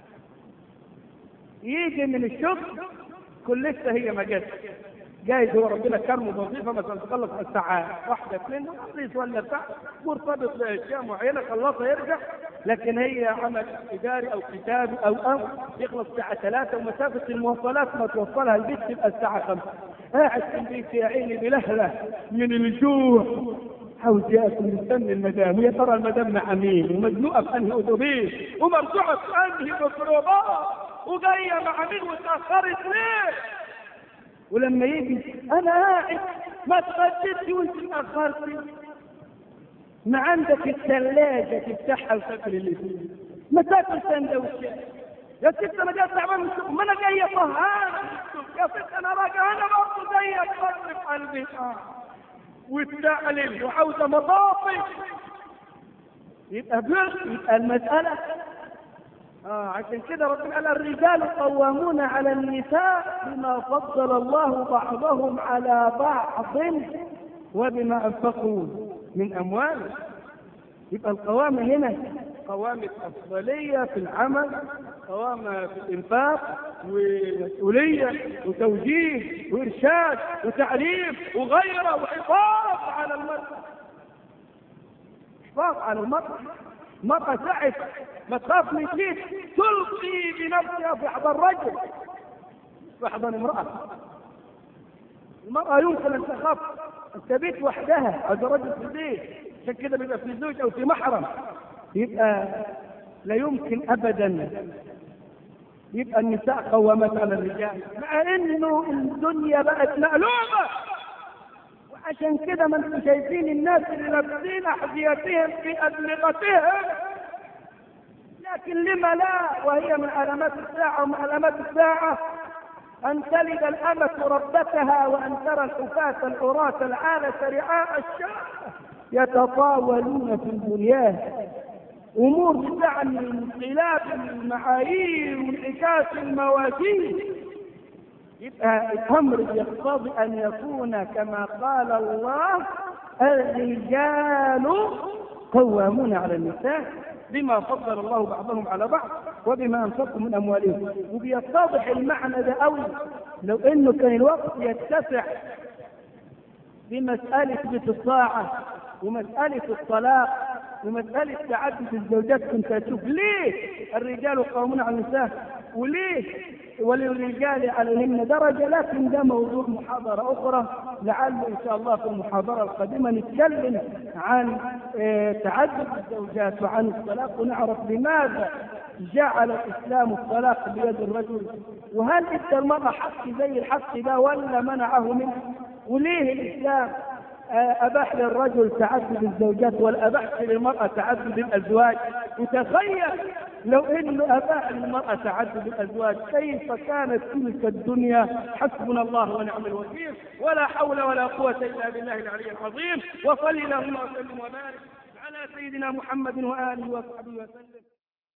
يجي من الشغل كل لسه هي ما جاتش، جايز هو ربنا كرمه بوظيفه مثلا تخلص على الساعه 1 2 ولا بتاع مرتبط باشياء معينه خلصها يرجع، لكن هي عمل اداري او كتابي او يخلص الساعه 3 ومسافه المواصلات ما توصلها البيت تبقى الساعه 5. قاعد في البيت يا عيني بلهله من الجوع، عاوز ياكل مستني المدام، ويا ترى المدام مع مين ومزنوقه في انهي اتوبيس ومرجوعه في انهي ميكروباص وجايه مع مين واتاخرت ليه؟ ولما يجي انا قاعد ما تغديتش وانت اتاخرتي، ما عندك الثلاجه تفتحها وتاكل اللي فيه، ما تاكل سندوتشات. يا ست انا جاي تعبان من الشغل، ما انا جايه طهقانه من الشغل. يا ست انا راجع انا برضه زيك فرق في قلبي والتعليل وعاوزه مضافي. يبقى المساله عشان كده ربنا قال الرجال قوامون على النساء بما فضل الله بعضهم على بعض وبما انفقوا من اموالهم. يبقى القوامه هنا قوامه افضليه في العمل، قوامه في الانفاق ومسؤوليه وتوجيه وارشاد وتعليم وغيره وحفاظ على المرأة. حفاظ على المرأة. المرأة ساعة ما تخاف من شيء تلقي بنفسها في حضن الرجل في حضن امرأة. المرأة يمكن ان تخاف ان تبيت وحدها او رجل في البيت، عشان كده بيبقى في زوج او في محرم. يبقى لا يمكن ابدا يبقى النساء قوامات على الرجال، مع انه الدنيا بقت مقلوبة. وعشان كده ما انتم شايفين الناس اللي لابسين احذيتهم في ادمغتهم، لكن لما لا؟ وهي من علامات الساعة ومن علامات الساعة أن تلد الأمة ربتها وأن ترى الحفاة العراة العالة رعاء الشاة يتطاولون في البنيان. أمور بتعني انقلاب المعايير وانعكاس الموازين. يبقى الأمر يقتضي أن يكون كما قال الله الرجال قوامون على النساء بما فضل الله بعضهم على بعض وبما انفقوا من اموالهم. وبيتضح المعنى ده قوي لو انه كان الوقت يتسع بمساله الطاعه ومساله الطلاق ومساله تعدد الزوجات. كنت تشوف ليه الرجال قوامون على النساء وليه وللرجال عليهن درجه، لكن ده موضوع محاضره اخرى. لعل ان شاء الله في المحاضره القادمه نتكلم عن تعدد الزوجات وعن الطلاق، ونعرف لماذا جعل الاسلام الطلاق بيد الرجل، وهل ادى المراه حق زي الحق ده ولا منعه منه، وليه الاسلام أباح للرجل تعدد الزوجات والأباح للمرأة تعدد الأزواج. وتخيل لو إنه أباح للمرأة تعدد الأزواج كيف كانت تلك الدنيا. حسبنا الله ونعم الوكيل، ولا حول ولا قوة إلا بالله العلي العظيم. وصل اللهم وسلم وبارك على سيدنا محمد وآله وصحبه وسلم.